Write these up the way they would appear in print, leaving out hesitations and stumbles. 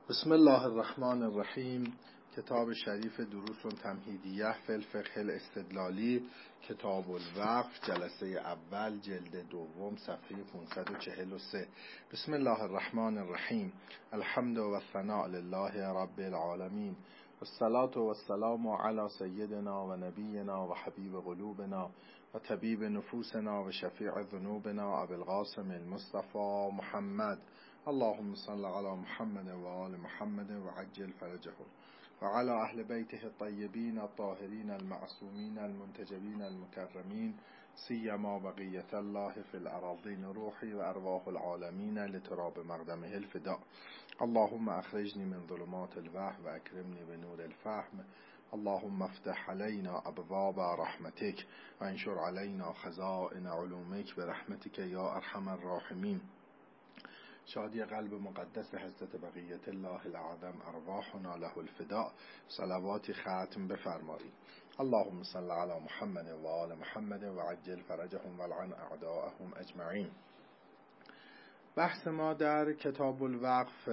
بسم الله الرحمن الرحیم. کتاب شریف دروس تمهیدیه فی الفقه الاستدلالی، کتاب الوقف، جلسه اول، جلد دوم، صفحه 543. بسم الله الرحمن الرحیم. الحمد و الثناء لله رب العالمین، والصلاة والسلام علی سیدنا و نبینا و حبیب قلوبنا و طبیب نفوسنا و شفیع ذنوبنا ابی القاسم المصطفى محمد. اللهم صل على محمد و آل محمد و عجل فرجهم و على اهل بیته الطیبین الطاهرین المعصومین المنتجبین المكرمین، سیما بقیة الله فی الارضین روحی و ارواح العالمین لتراب مقدمه الفداء. اللهم اخرجنی من ظلمات الوهم و اکرمنی بنور الفهم. اللهم افتح علينا ابواب رحمتك و انشر علينا خزائن علومك برحمتك یا ارحم الراحمین. شادی قلب مقدس حضرت بقیت الله الاعظم ارواحنا له الفداء. صلوات ختم بفرمایید. اللهم صل علی محمد و آل محمد و عجل فرجهم والعن اعداءهم اجمعین. بحث ما در کتاب الوقف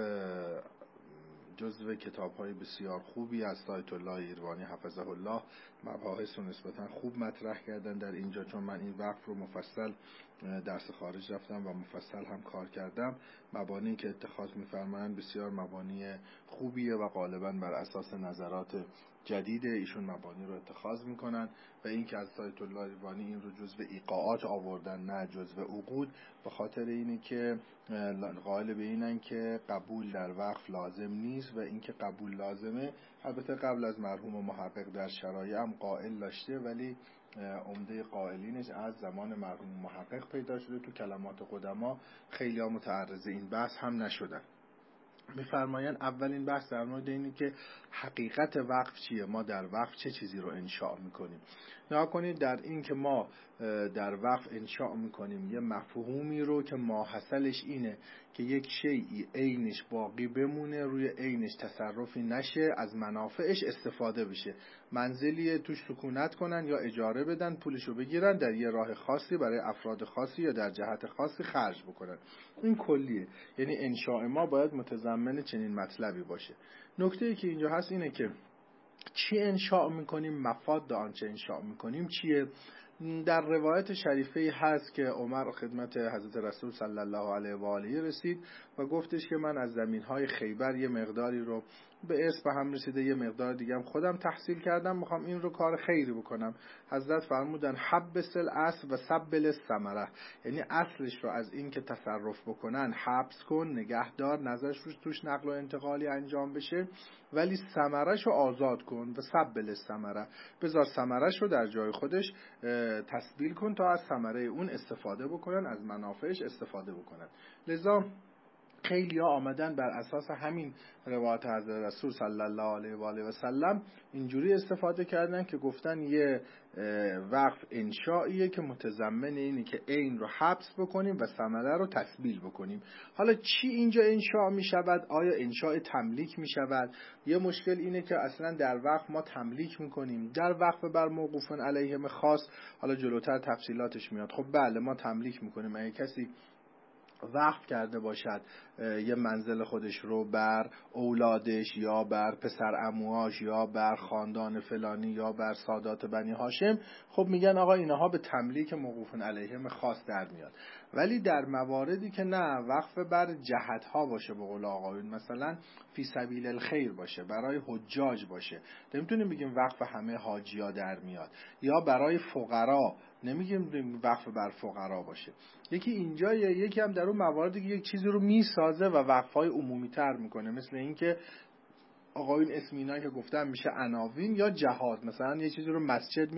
جزو کتاب‌های بسیار خوبی از آیت الله ایروانی حفظه الله. مباحث رو نسبتاً خوب مطرح کردن در اینجا، چون من این وقف رو مفصل درس خارج رفتم و مفصل هم کار کردم. مبانی که اتخاذ می‌فرمایند بسیار مبانی خوبیه و غالباً بر اساس نظرات جدید ایشون مبانی رو اتخاذ میکنن و این که از آیت الله ایروانی این رو جزو ایقاعات آوردن نه جزو عقود، به خاطر اینه که قائل به اینن که قبول در وقف لازم نیست و این که قبول لازمه البته قبل از مرحوم محقق در شرایع هم قائل داشته، ولی عمده قائلینش از زمان مرحوم محقق پیدا شده. تو کلمات قدما خیلی ها متعرض این بحث هم نشدن. می‌فرمایند اولین بحث در مورد اینه که حقیقت وقف چیه، ما در وقف چه چیزی رو انشاء میکنیم. نگاه کنید در این که ما در وقف انشاء میکنیم یه مفهومی رو که ماحصلش اینه که یک شیئی عینش باقی بمونه، روی عینش تصرفی نشه، از منافعش استفاده بشه، منزلی توش سکونت کنن یا اجاره بدن، پولشو بگیرن، در یه راه خاصی برای افراد خاصی یا در جهت خاصی خرج بکنن. این کلیه، یعنی انشاء ما باید متضمن چنین مطلبی باشه. نکته‌ای که اینجا هست اینه که چی انشاء میکنیم، مفاد آنچه انشاء میکنیم چیه. در روایت شریفه هست که عمر خدمت حضرت رسول صلی الله علیه و آله رسید و گفتش که من از زمینهای خیبر یه مقداری رو به ارث به هم رسیده، یه مقدار دیگه هم خودم تحصیل کردم، میخوام این رو کار خیری بکنم. حضرت فرمودن حبس الاصل و سبل الثمره، یعنی اصلش رو از این که تصرف بکنن حبس کن، نگهدار، نذارش توش نقل و انتقالی انجام بشه، ولی ثمرش رو آزاد کن و سبل الثمره، بذار ثمرش رو در جای خودش تسبیل کن تا از ثمره اون استفاده بکنن، از منافعش استفاده بکنن. لذا خیلی ها آمدن بر اساس همین روایت حضرت رسول صلی الله علیه و آله و سلم اینجوری استفاده کردن که گفتن یه وقف انشائیه که متضمن اینه که عین رو حبس بکنیم و ثمره رو تسبیل بکنیم. حالا چی اینجا انشاء می شود؟ آیا انشاء تملیک می شود؟ یه مشکل اینه که اصلا در وقف ما تملیک می کنیم، در وقف بر موقوفن علیهم خاص، حالا جلوتر تفصیلاتش میاد. خب بله ما تملیک می کنیم. اگه کسی وقف کرده باشد یه منزل خودش رو بر اولادش یا بر پسر عموهاش یا بر خاندان فلانی یا بر سادات بنی هاشم، خب میگن آقا اینها به تملیک موقوفن علیهم خاص در میاد. ولی در مواردی که نه، وقف بر جهتها باشه، به قول آقایون مثلا فی سبیل الخیر باشه، برای حجاج باشه، نمیتونیم بگیم وقف همه حاجیا در میاد، یا برای فقرا نمیگیم وقف بر فقرا باشه. یکی اینجا، یکی هم در اون مواردی که یک چیزی رو میسازه و وقف‌های عمومی تر میکنه، مثل این که آقایون اسم اینا که گفتم میشه عناوین یا جهاد. مثلا یه چیزی رو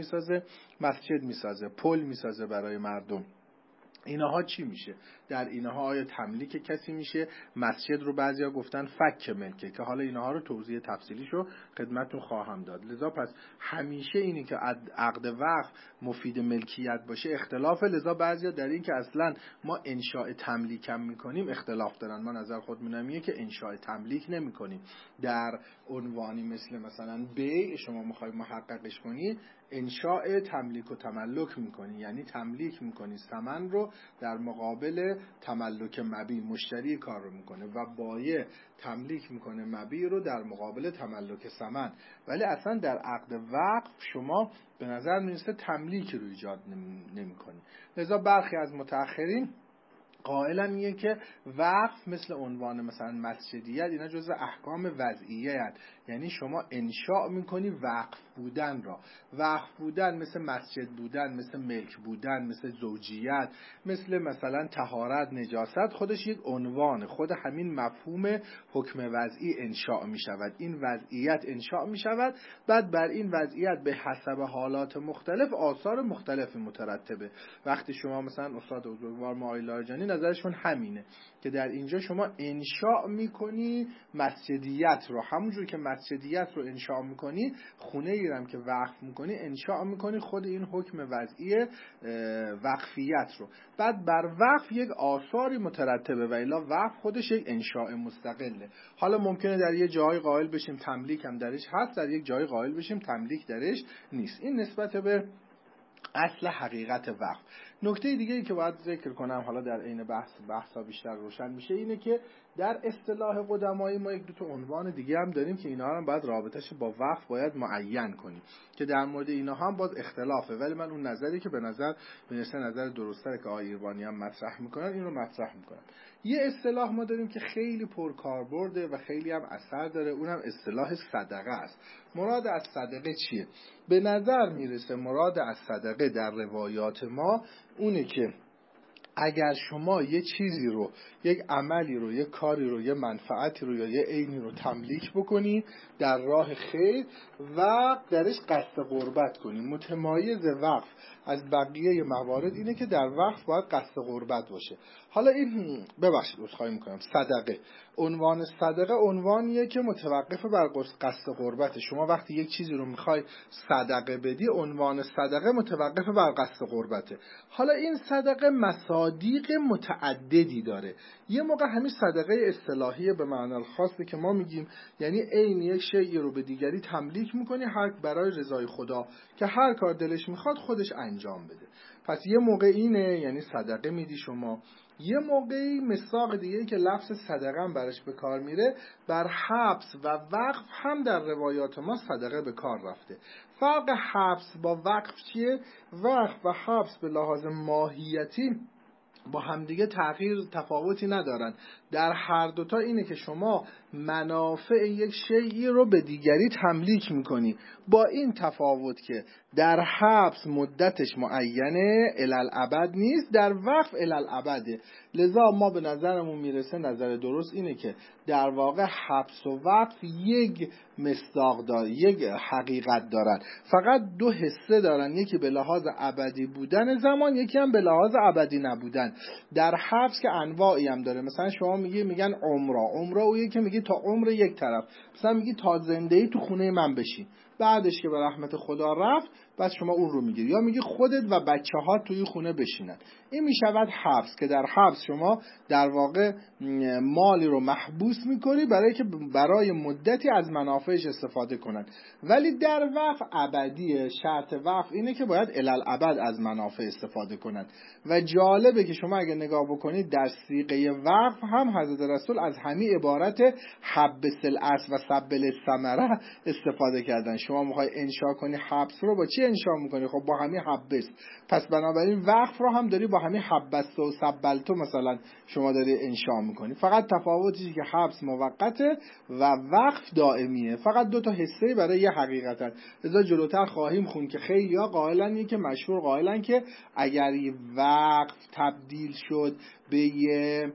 مسجد میسازه، پل میسازه برای مردم. اینها چی میشه؟ در اینها آیا تملیک کسی میشه؟ مسجد رو بعضیا گفتن فک ملکه، که حالا اینها رو توضیح تفصیلیشو خدمتتون خواهم داد. لذا پس همیشه اینی که عقد وقف مفید ملکیت باشه اختلافه. لذا بعضیا در این که اصلا ما انشاء تملیک هم میکنیم اختلاف دارن. ما نظر خودمونم اینه که انشاء تملیک نمیکنیم. در عنوانی مثلا بیع شما میخوای محققش کنی، انشاء تملیک و تملک میکنی، یعنی تملیک میکنی ثمن رو در مقابل تملک مبیع مشتری کار رو میکنه و بایع تملیک میکنه مبیع رو در مقابل تملک ثمن. ولی اصلا در عقد وقف شما به نظر میرسه تملیک رو ایجاد نمیکنی. لذا برخی از متأخرین قائلن میگه که وقف مثل عنوان مثلا مسجدیت اینا جزء احکام وضعیه هست، یعنی شما انشاء میکنی وقف بودن را. وقف بودن مثل مسجد بودن، مثل ملک بودن، مثل زوجیت، مثلا طهارت، نجاست، خودش یک عنوان، خود همین مفهوم حکم وضعی انشاء میشود. این وضعیت انشاء میشود، بعد بر این وضعیت به حسب حالات مختلف آثار مختلفی مترتبه. وقتی شما مثلا استاد بزرگوار معالی لاریجانی نظرشون همینه که در اینجا شما انشاء میکنی مسجدیت رو، همونجور که مسجدیت رو انشاء میکنی خونه ای هم که وقف میکنی انشاء میکنی خود این حکم وضعی وقفیت رو. بعد بر وقف یک آثاری مترتبه و الا وقف خودش یک انشاء مستقله. حالا ممکنه در یه جای قائل بشیم تملیک هم درش هست، در یک جای قائل بشیم تملیک درش نیست. این نسبت به اصل حقیقت وقف. نکته دیگه ای که باید ذکر کنم حالا در عین بحثا بیشتر روشن میشه اینه که در اصطلاح قدمایی ما یک دو تا عنوان دیگه هم داریم که اینا هم باید رابطش با وقف باید معین کنیم که در مورد اینا هم باز اختلافه، ولی من اون نظری که به نظر میرسه نظر درسته که آقای ایربانی هم مطرح میکنن این رو مطرح میکنم. یه اصطلاح ما داریم که خیلی پرکاربرده و خیلی هم اثر داره، اونم اصطلاح صدقه است. مراد از صدقه چیه؟ به نظر میرسه مراد از صدقه در روایات ما اونه که اگر شما یه چیزی رو، یک عملی رو، یک کاری رو، یه منفعتی رو یا یه عینی رو تملیک بکنی در راه خیر و درش قصد قربت کنی. متمایز وقف از بقیه موارد اینه که در وقف باید قصد قربت باشه. حالا این ببخشید عذرخواهی میکنم، صدقه، عنوان صدقه عنوانیه که متوقف بر قصد قربت. شما وقتی یک چیزی رو میخوای صدقه بدی عنوان صدقه متوقف بر قصد قربته. حالا این صدقه مصادیق متعددی داره. یه موقع همین صدقه اصطلاحی به معنی خاصی که ما میگیم، یعنی عین یک شیء رو به دیگری تملیک میکنی هر برای رضای خدا که هر کار دلش میخواد خودش انجام بده. پس یه موقع اینه یعنی صدقه میدی شما. یه موقعی مصداق دیگه که لفظ صدقه هم برش به کار میره، بر حبس و وقف هم در روایات ما صدقه به کار رفته. فرق حبس با وقف چیه؟ وقف و حبس به لحاظ ماهیتی با همدیگه تفاوتی ندارن. در هر دوتا اینه که شما منافع یک شیئی رو به دیگری تملیک میکنی، با این تفاوت که در حبس مدتش معینه الالعبد نیست، در وقف الالعبده. لذا ما به نظرمون میرسه نظر درست اینه که در واقع حبس و وقف یک مصداق داره، یک حقیقت دارن، فقط دو حصه دارن، یکی به لحاظ ابدی بودن زمان، یکی هم به لحاظ ابدی نبودن. در حبس که انواعی هم داره، مثلا شما میگن عمره اویه که میگی تا عمر یک طرف، مثلا میگی تا زندگی تو خونه من بشین، بعدش که به رحمت خدا رفت بس شما اون رو میگیری، یا میگی خودت و بچه ها توی خونه بشینن. این میشود حبس، که در حبس شما در واقع مالی رو محبوس میکنی برای که برای مدتی از منافعش استفاده کنن. ولی در وقف ابدیه، شرط وقف اینه که باید الالعبد از منافع استفاده کنن. و جالبه که شما اگه نگاه بکنید در صیغه وقف هم حضرت رسول از همین عبارت حبس الاصل و سبل الثمره استفاده کردن. شما میخوای انشا کنی حبس رو، با چی انشا میکنی؟ خب با همین حبس. پس بنابراین وقف رو هم داری با همین حبس و سبلتو مثلا شما داری انشا میکنی. فقط تفاوتیه که حبس موقته و وقف دائمیه، فقط دو تا حصه برای یه حقیقتن. لذا جلوتر خواهیم خون که خیلی‌ها قائلن، که مشهور قائلن که اگر وقف تبدیل شد به یه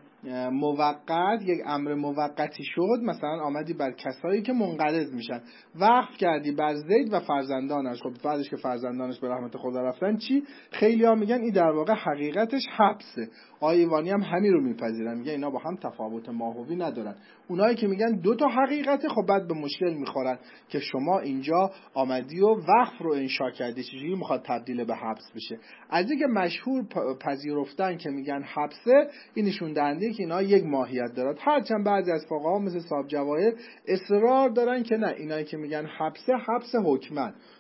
موقت، یک امر موقتی شد، مثلا آمدی بر کسایی که منقرض میشن وقف کردی بر زید و فرزندانش، خب بعدش که فرزندانش به رحمت خدا رفتن چی؟ خیلی ها میگن این در واقع حقیقتش حبسه. آقای ایوانی هم همین رو میپذیرن، میگن اینا با هم تفاوت ماهوی ندارن. اونایی که میگن دو تا حقیقته، خب بعد به مشکل میخورن که شما اینجا آمدی و وقف رو انشا کردی، چجوری میخواد تبدیل به حبس بشه؟ از اینکه مشهور پذیرفتن که میگن حبسه، این نشون دهنده که اینا یک ماهیت دارد. هرچند بعضی از فقها مثل صاحب جواهر اصرار دارن که نه، اینایی که میگن حبسه، حبس حکمن،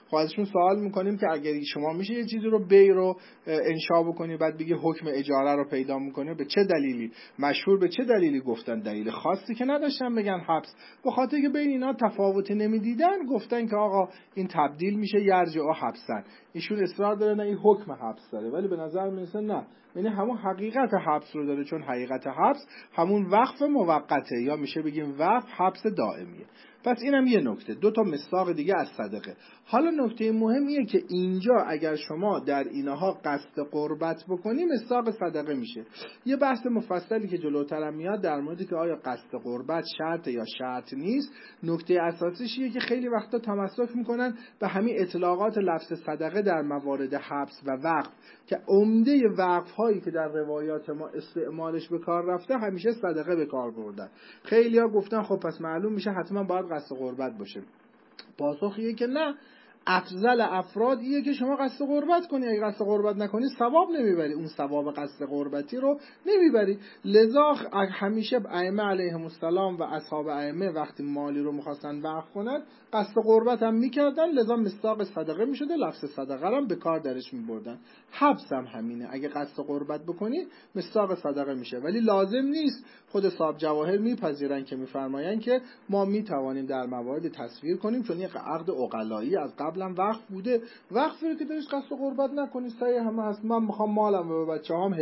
خب ازشون سوال میکنیم که اگر شما میشه یه چیزی رو بی رو انشا بکنی بعد بگی حکم اجاره رو پیدا میکنه، به چه دلیلی؟ مشهور به چه دلیلی گفتن؟ دلیل خاصی که نداشتن بگن حبس، به خاطر که بین اینا تفاوتی نمیدیدن گفتن که آقا این تبدیل میشه یرجع حبسن. ایشون اصرار داره نه این حکم حبس داره، ولی به نظر میرسه نه، یعنی همون حقیقت حبس رو داره، چون حقیقت حبس همون وقف موقته، یا میشه بگیم وقف حبس دائمیه. پس اینم یه نکته. دو تا مصداق دیگه از صدقه. حالا نکته مهمیه که اینجا اگر شما در اینها قصد قربت بکنی مصداق صدقه میشه. یه بحث مفصلی که جلوترم میاد در موردی که آیا قصد قربت شرط یا شرط نیست. نکته اساسیش اینه که خیلی وقتا تمسک میکنن به همین اطلاقات لفظ صدقه در موارد حبس و وقف که عمده وقف هایی که در روایات ما استعمالش به کار رفته همیشه صدقه به کار بردن. خیلی‌ها گفتن خب پس معلوم میشه حتما باید قصد قربت باشه. پاسخ اینه که نه، افضل افراد اینه که شما قصد قربت کنی. اگه قصد قربت نکنی ثواب نمیبری، اون ثواب قصد قربتی رو نمیبری. لذا همیشه ائمه علیهم السلام و اصحاب ائمه وقتی مالی رو می‌خواستن وقف کنن قصد قربت هم میکردن، لذا مصداق صدقه میشده، لفظ صدقه رو هم به کار درش میبردن. حبس هم همینه، اگه قصد قربت بکنی مصداق صدقه میشه، ولی لازم نیست. خود صاحب جواهر میپذیرن که میفرمایند که ما میتوانیم در موارد تصویر کنیم، چون یک عقد عقلایی از قبلا وقف بوده، وقفی رو که دارید قصد قربت نکنید، صحیح همه هست، من میخوام مالم رو به بچه‌هام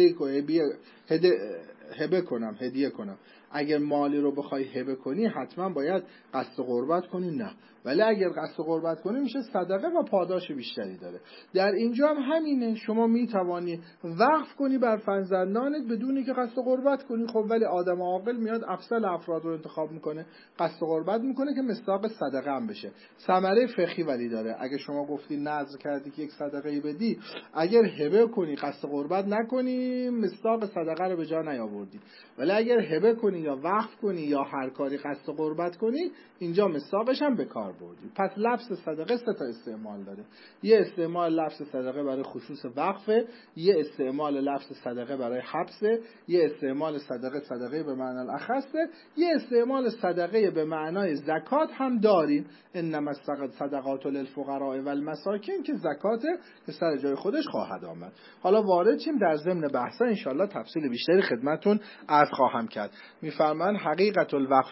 هدیه کنم. اگر مالی رو بخوای هبه کنی حتما باید قصد قربت کنی؟ نه. ولی اگر قصد قربت کنی میشه صدقه و پاداش بیشتری داره. در اینجا هم همینه، شما میتوانی وقف کنی بر فرزندانت بدونی که قصد قربت کنی. خب ولی آدم عاقل میاد افضل افراد رو انتخاب میکنه، قصد قربت میکنه که مصداق صدقه هم بشه. ثمره فقهی ولی داره. اگه شما گفتی نذر کردی که یک صدقه ای بدی، اگر هبه کنی قصد قربت نکنی مصداق صدقه رو به جا نیاوردی، ولی اگر هبه کنی یا وقف کنی یا هر کاری قصد قربت کنی اینجا مصداقش هم به کار بردی. پس لفظ صدقه سه تا استعمال داره. یه استعمال لفظ صدقه برای خصوص وقفه، یه استعمال لفظ صدقه برای حبسه، یه استعمال صدقه به معنی الاخصه، یه استعمال صدقه به معنای زکات هم داریم. انما الصدقات للفقراء والمساکین که زکات که سر جای خودش خواهد آمد. حالا وارد شیم در ضمن بحثا، انشالله تفصیل بیشتری خدمتون عرض خواهم کرد. میفرمان حقیقت الوقف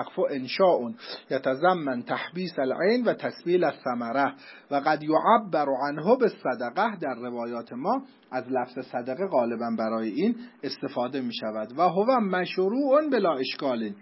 انشاء یتضمن تحبیس العین و تسبیل الثمره و قد یعبر عنه بالصدقه. در روایات ما از لفظ صدقه غالبا برای این استفاده می شود و هو مشروع بلا اشکال،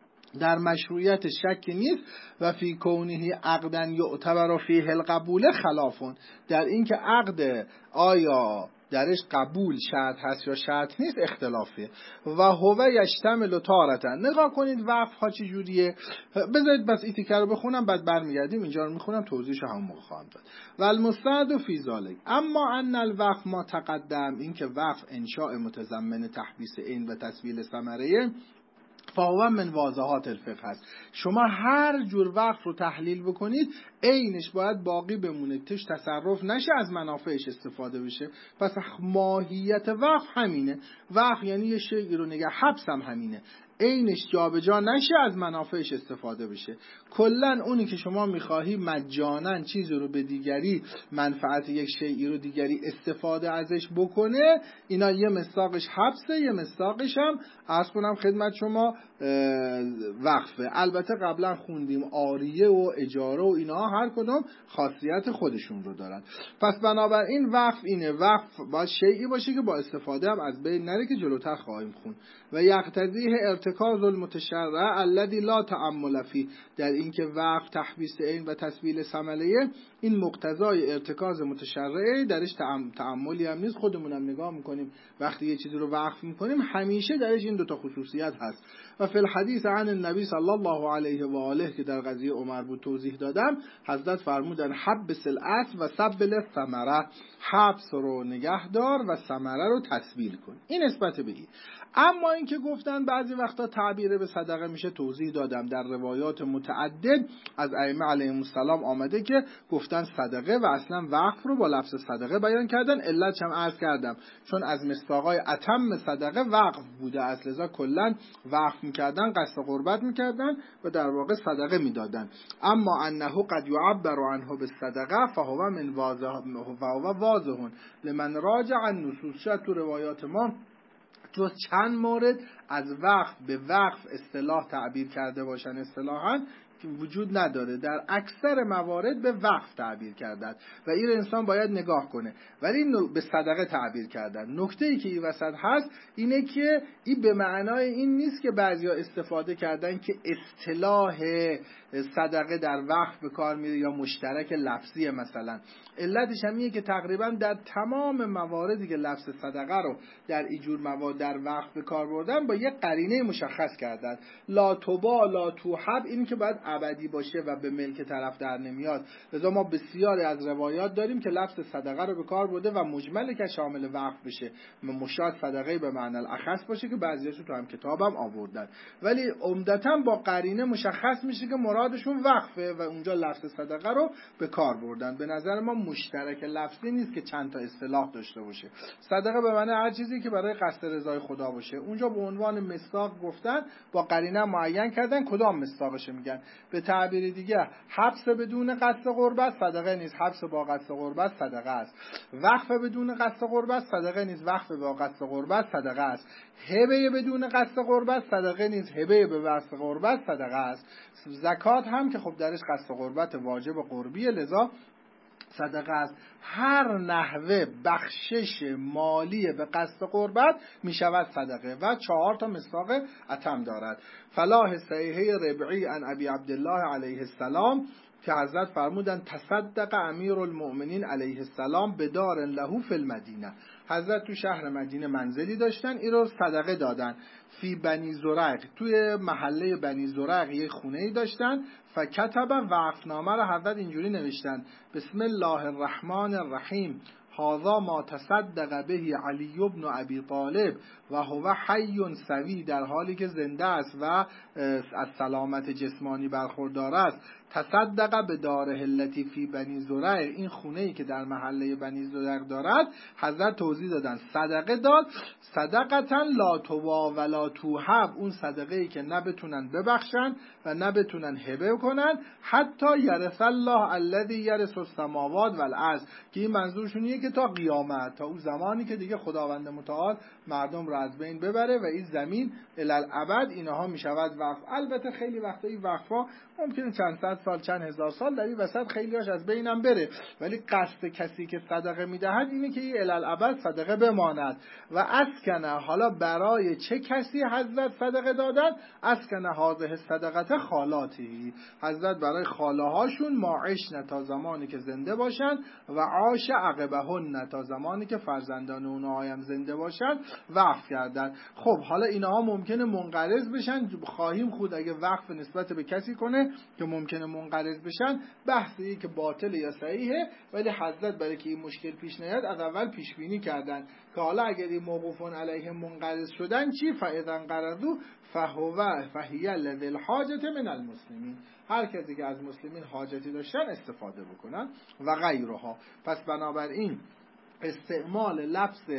در مشروعیت شک نیست. و فی کونه عقدا یعتبر فیه القبول خلافون، در این که عقد آیا درش قبول شرط هست یا شرط نیست اختلافیه. و هو یشتمل تارتن. نگاه کنید وقف ها چی جوریه. بذارید بس این تیکه رو بخونم بعد برمیگردیم اینجا رو میخونم توضیحش همون موقع خواهم داد. و المستند فی ذلک اما ان الوقف ما تقدم، این که وقف انشاء متضمن تحبیس عین و تسویل ثمره فهو من واضحات الفقه هست. شما هر جور وقف رو تحلیل بکنید عینش باید باقی بمونه، توش تصرف نشه، از منافعش استفاده بشه. پس ماهیت وقف همینه. وقف یعنی یه شیء رو نگه، حبس هم همینه، عینش جابجا نشه، از منافعش استفاده بشه. کلا اونی که شما میخواهی مجانا چیزی رو به دیگری، منفعت یک شیئی رو دیگری استفاده ازش بکنه، اینا یه مصداقش حبسه، یه مصداقش هم عرض کنم خدمت شما وقفه. البته قبلا خوندیم عاریه و اجاره و اینا هر کدوم خاصیت خودشون رو دارن. پس بنابراین وقف اینه، وقف باید شیئی باشه که با استفاده هم از بین نره که جلوتر خواهیم خوند. و یقتضیه ارتکاز المتشرع الذی لا تأمل فیه، در اینکه وقف تحبیس عین و تسویل ثمره این مقتضای ارتکاز متشرعه، درش تأملی هم نیست. خودمونم نگاه میکنیم وقتی یه چیزی رو وقف میکنیم همیشه درش این دوتا خصوصیت هست. و فی الحدیث عن النبی صلی الله علیه و آله که در قضیه عمر بود توضیح دادم، حضرت فرمودن حبس الاصل و سبل الثمره، حبس رو نگهدار و ثمره رو تسویل کن. این نسبت به این. اما این که گفتن بعضی وقت وقتا تعبیر به صدقه میشه توضیح دادم. در روایات متعدد از ائمه علیهم السلام آمده که گفتن صدقه و اصلا وقف رو با لفظ صدقه بیان کردن. علتش هم عرض کردم چون از مصداقای اتم صدقه وقف بوده است، لذا کلا وقف میکردن، قصد قربت میکردن و در واقع صدقه میدادن. اما انه قد یعبر عنه بالصدقه فهو من واضح لمن راجع النصوص. شاید تو روایات ما جز چند مورد از وقف به وقف اصطلاح تعبیر کرده باشن اصطلاحاً وجود نداره، در اکثر موارد به وقف تعبیر کردن و این انسان باید نگاه کنه. ولی به صدقه تعبیر کردن. نکته‌ای که این وسط هست اینه که این به معنای این نیست که بعضیا استفاده کردن که اصطلاح صدقه در وقف به کار میره یا مشترک لفظی مثلا. علتش هم اینه که تقریبا در تمام مواردی که لفظ صدقه رو در اینجور موارد در وقف به کار بردن با یک قرینه مشخص کردن. لا تبا لا توحب، این که باید ابدی باشه و به ملک طرف در نمیاد. لذا ما بسیاری از روایات داریم که لفظ صدقه رو به کار برده و مجمل که شامل وقف بشه، مشاد صدقه به معنی الاخص باشه که بعضیاشو تو هم کتابم آوردن، ولی عمدتاً با قرینه مشخص میشه که مرادشون وقفه و اونجا لفظ صدقه رو به کار بردن. به نظر ما مشترک لفظی نیست که چند تا اصطلاح داشته باشه. صدقه به معنی هر چیزی که برای قصد رضای خدا باشه. اونجا به عنوان مصداق گفتن، با قرینه معین کردن کدام مصداقش میگن. به تعبیر دیگه حبس بدون قصد قربت صدقه نیست، حبس با قصد قربت صدقه است. وقف بدون قصد قربت صدقه نیست، وقف با قصد قربت صدقه است. هبه بدون قصد قربت صدقه نیست، هبه به قصد قربت صدقه است. زکات هم که خب درش قصد قربت واجب قربیه، لذا صدقه است. هر نحوه بخشش مالی به قصد قربت می شود صدقه و 4 تا مصداق اتم دارد. فلاح صحیحه ربعی عن ابی عبدالله علیه السلام که حضرت فرمودن تصدق امیر المؤمنین علیه السلام بدار له فی المدینه. حضرت تو شهر مدینه منزلی داشتن، این رو صدقه دادن. فی بنی زرق، توی محله بنی زرق یه خونه‌ای داشتن. فکتب وقفنامه رو حضرت اینجوری نوشتن: بسم الله الرحمن الرحیم، هذا ما تصدق به علی بن ابی طالب و هو حی سوی، در حالی که زنده است و از سلامت جسمانی برخوردار است. تصدق به داره التی فی بنی زرع، این خونه‌ای که در محله بنی زرع دارد، حضرت توضیح دادن صدقه داد. صدقتا لا توا ولا توهب، اون صدقه‌ای که نه بتونن ببخشن و نه بتونن هبه کنن. حتی یرث الله الذی یرث السماوات والارض، که این منظورشونیه که تا قیامت، تا اون زمانی که دیگه خداوند متعال مردم رو از بین ببره و این زمین الالعبد اینها میشود وقف. البته خیلی وقتا این وقفا ممکنه چند صد سال چند هزار سال در این وسط خیلیاش از بینم بره، ولی قصد کسی که صدقه میدهد اینه که این الالعبد صدقه بماند. و اسکنه، حالا برای چه کسی حضرت صدقه دادن؟ اسکنه هذه صدقه خالاتی، حضرت برای خاله هاشون معاشن تا زمانی که زنده باشن و عاش عقبهن تا زمانی که فرزندان اونها هم زنده باشن وقف کردن. خب حالا اینها ممکنه منقرض بشن، خواهیم خود اگه وقف نسبت به کسی کنه که ممکنه منقرض بشن، بحثی که باطل یا صحیحه، ولی حضرت برای که این مشکل پیش نیاد از اول پیش بینی کردن که حالا اگر این موقوفون علیه منقرض شدن چی؟ فاذا انقرضوا فهی لذی الحاجة من المسلمین، هر کسی که از مسلمین حاجتی داشتن استفاده بکنن و غیرها. پس بنابراین استعمال لفظ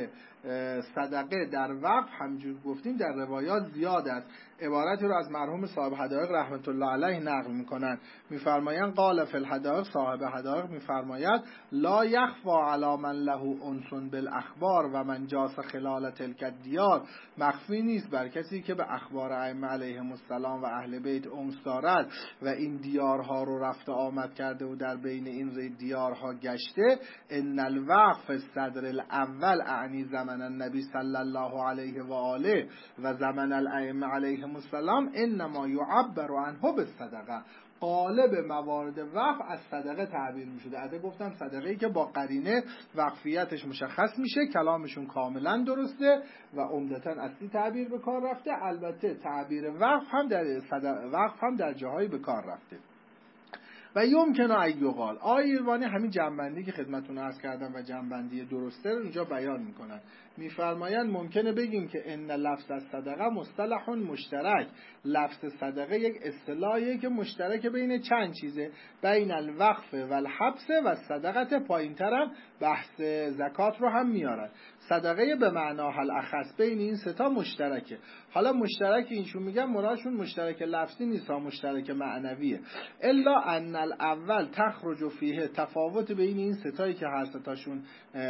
صدقه در وقف همجور گفتیم در روایات زیاد است. عبارتی رو از مرحوم صاحب حدائق رحمت الله علیه نقل میکنن، میفرمایند قال فی الحدائق، صاحب حدائق میفرماید لا یخفی علی من له انس بالاخبار و من جاس خلال تلک الدیار، مخفی نیست بر کسی که به اخبار ائمه علیهم السلام و اهل بیت انس دارد و این دیارها رو رفته آمد کرده و در بین این دیارها گشته. ان الوقف صدر الاول اعنی زمن النبی صلی الله علیه و آله و زمن الائمه علیهم السلام انما یعبر عنه بالصدقه، غالب موارد وقف از صدقه تعبیر می شده. البته گفتم صدقه‌ای که با قرینه وقفیتش مشخص میشه، کلامشون کاملا درسته و عمدتاً اصلی تعبیر به کار رفته. البته تعبیر وقف هم در جاهایی به کار رفته. و یمکن ان یقال. آقای ایروانی همین جنبندی که خدمتتون عرض کردم و جنبندی درسته رو اینجا بیان میکنن. میفرمایند ممکنه بگیم که ان لفظ الصدقه مصطلح مشترک. لفظ صدقه یک اصطلاحیه که مشترک بین چند چیزه، بین الوقف و الحبس و صدقه. پایین‌ترم بحث زکات رو هم میارن. صدقه به معنی الاخص بین این سه تا مشترکه. حالا مشترک اینشون میگن مرادشون مشترک لفظی نیست، ها مشترک معنویه. الا ان الاول تخرج فیه. تفاوت بین این سه تایی که هر سه تاشون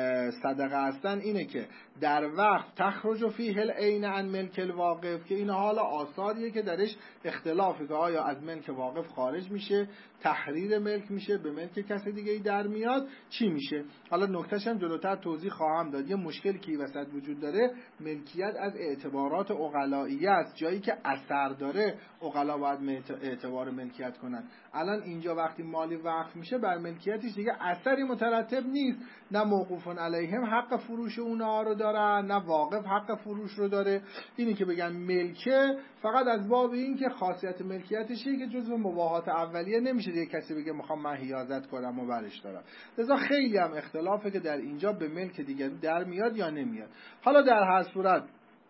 صدقه هستن اینه که در وقت تخرج فیه العین عن ملک الواقف، که این حالا آثاریه که درش اختلافه که آیا از ملک واقف خارج میشه، تحریر ملک میشه، به ملک کسی دیگه ای در میاد، چی میشه. حالا نکتهش هم جلوتر توضیح خواهم داد. یه مشکلی که وسط وجود داره، ملکیت از اعتبارات عقلائیه است. جایی که اثر داره عقلا باید اعتبار ملکیت کنن. الان اینجا وقتی مالی وقف میشه بر ملکیتش دیگه اثری مترتب نیست، نه موقوفون علیهم حق فروش اونها رو دارن، نه واقف حق فروش رو داره. اینی که بگن ملکه فقط از باب این که خاصیت ملکیتشه که جزو مباحات اولیه نمیشه دیگه کسی بگه میخوام من حیازت کنم و برش دارم. لذا خیلی هم اختلافه که در اینجا به ملک دیگری در میاد یا نمیاد. حالا در هر صورت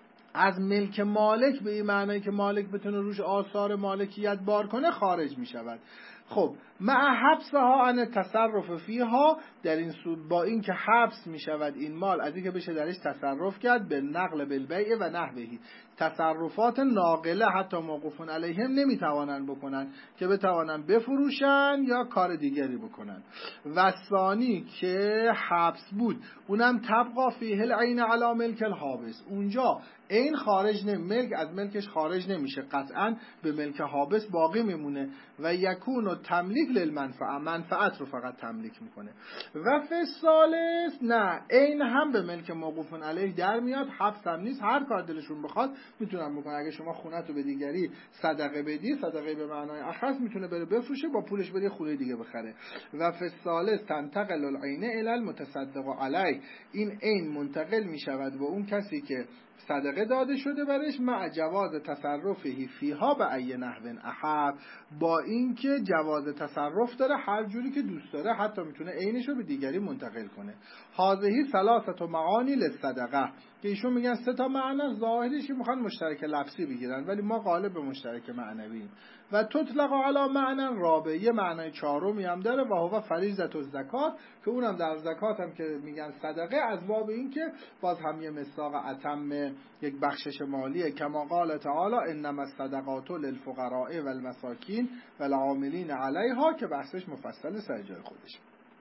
از ملک مالک به این معنی که مالک بتونه روش آثار مالکیت بار کنه خارج می شود. خب مع حبسها عن تصرف فیها، در این با این که حبس می شود این مال از اینکه بشه درش تصرف کرد، به نقل بالبیع و نحوهی. تصرفات ناقله حتی موقوفون علیهم نمی توانن بکنن که بتوانن بفروشن یا کار دیگری بکنن. و ثانی که حبس بود، اونم تبقا فیه العین علی ملک الحابس. اونجا این خارج ملک از ملکش خارج نمیشه، قطعا به ملک حابس باقی میمونه. و یکون و تملیک للمنفعه، منفعت رو فقط تملیک میکنه. و فالثالث نه، این هم به ملک موقوفون علیه در میاد، حبس هم نیست، هر کار دلشون بخواد میتونن بکنن. اگه شما خونت رو به دیگری صدقه بدی، صدقه به معنای اخص، میتونه بره بفروشه، با پولش بره خونه دیگه بخره. و فالثالث تنتقل العین الی المتصدق علیه، این عین منتقل میشود به اون کسی که صدقه داده شده برش، مع جواز تصرفی فیها به ای نحو احب، با اینکه جواز تصرف داره هر جوری که دوست داره، حتی میتونه عینش رو به دیگری منتقل کنه. هذه ثلاثه معانی للصدقه، که ایشون میگن سه تا معنی ظاهریش میخوان مشترک لفظی بگیرن، ولی ما غالب به مشترک معنوی. و تطلق علی معنی رابع، یه معنی چهارمی هم داره، و هو فریضه الزکات، که اونم در زکات هم که میگن صدقه، از باب این که باز هم یه مصداق اتم یک بخشش مالیه. کما قال تعالی انما الصدقات للفقراء والمساکین والعاملین علیها، که بحثش مفصل سر جای خودش.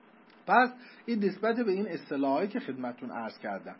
پس این نسبت به این اصطلاحی که خدمتتون عرض کردم.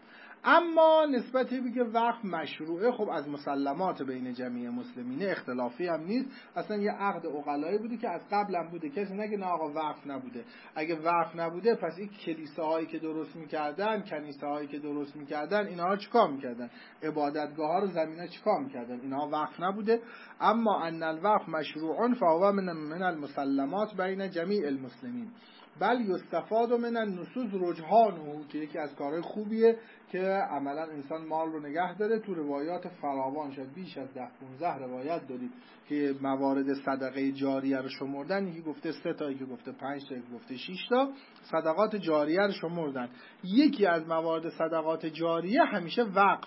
اما نسبت به وقف مشروعه، خب از مسلمات بین جمعی مسلمین اختلافی هم نیست. اصلا یه عقد عقلایی بوده که از قبل هم بوده، کسی نگه نه آقا وقف نبوده. اگه وقف نبوده پس این کلیساهایی که درست میکردن، کنیسه‌هایی که درست میکردن، اینها چیکار میکردن؟ عبادتگاه‌ها رو زمینا چیکار میکردن؟ اینها وقف نبوده. اما ان الوقف مشروع فهو من المسلمات بین جمیع المسلمین، بل یستفاد من النصوص رجحانه، که یکی از کارهای خوبیه که عملا انسان مال رو نگه داره. تو روایات فراوان شد، بیش از 10-15 روایت دارید که موارد صدقه جاریه رو شمردن. یکی گفته 3 تا، یکی گفته 5 تا، یکی گفته 6 تا صدقات جاریه رو شمردن. یکی از موارد صدقات جاریه همیشه وقف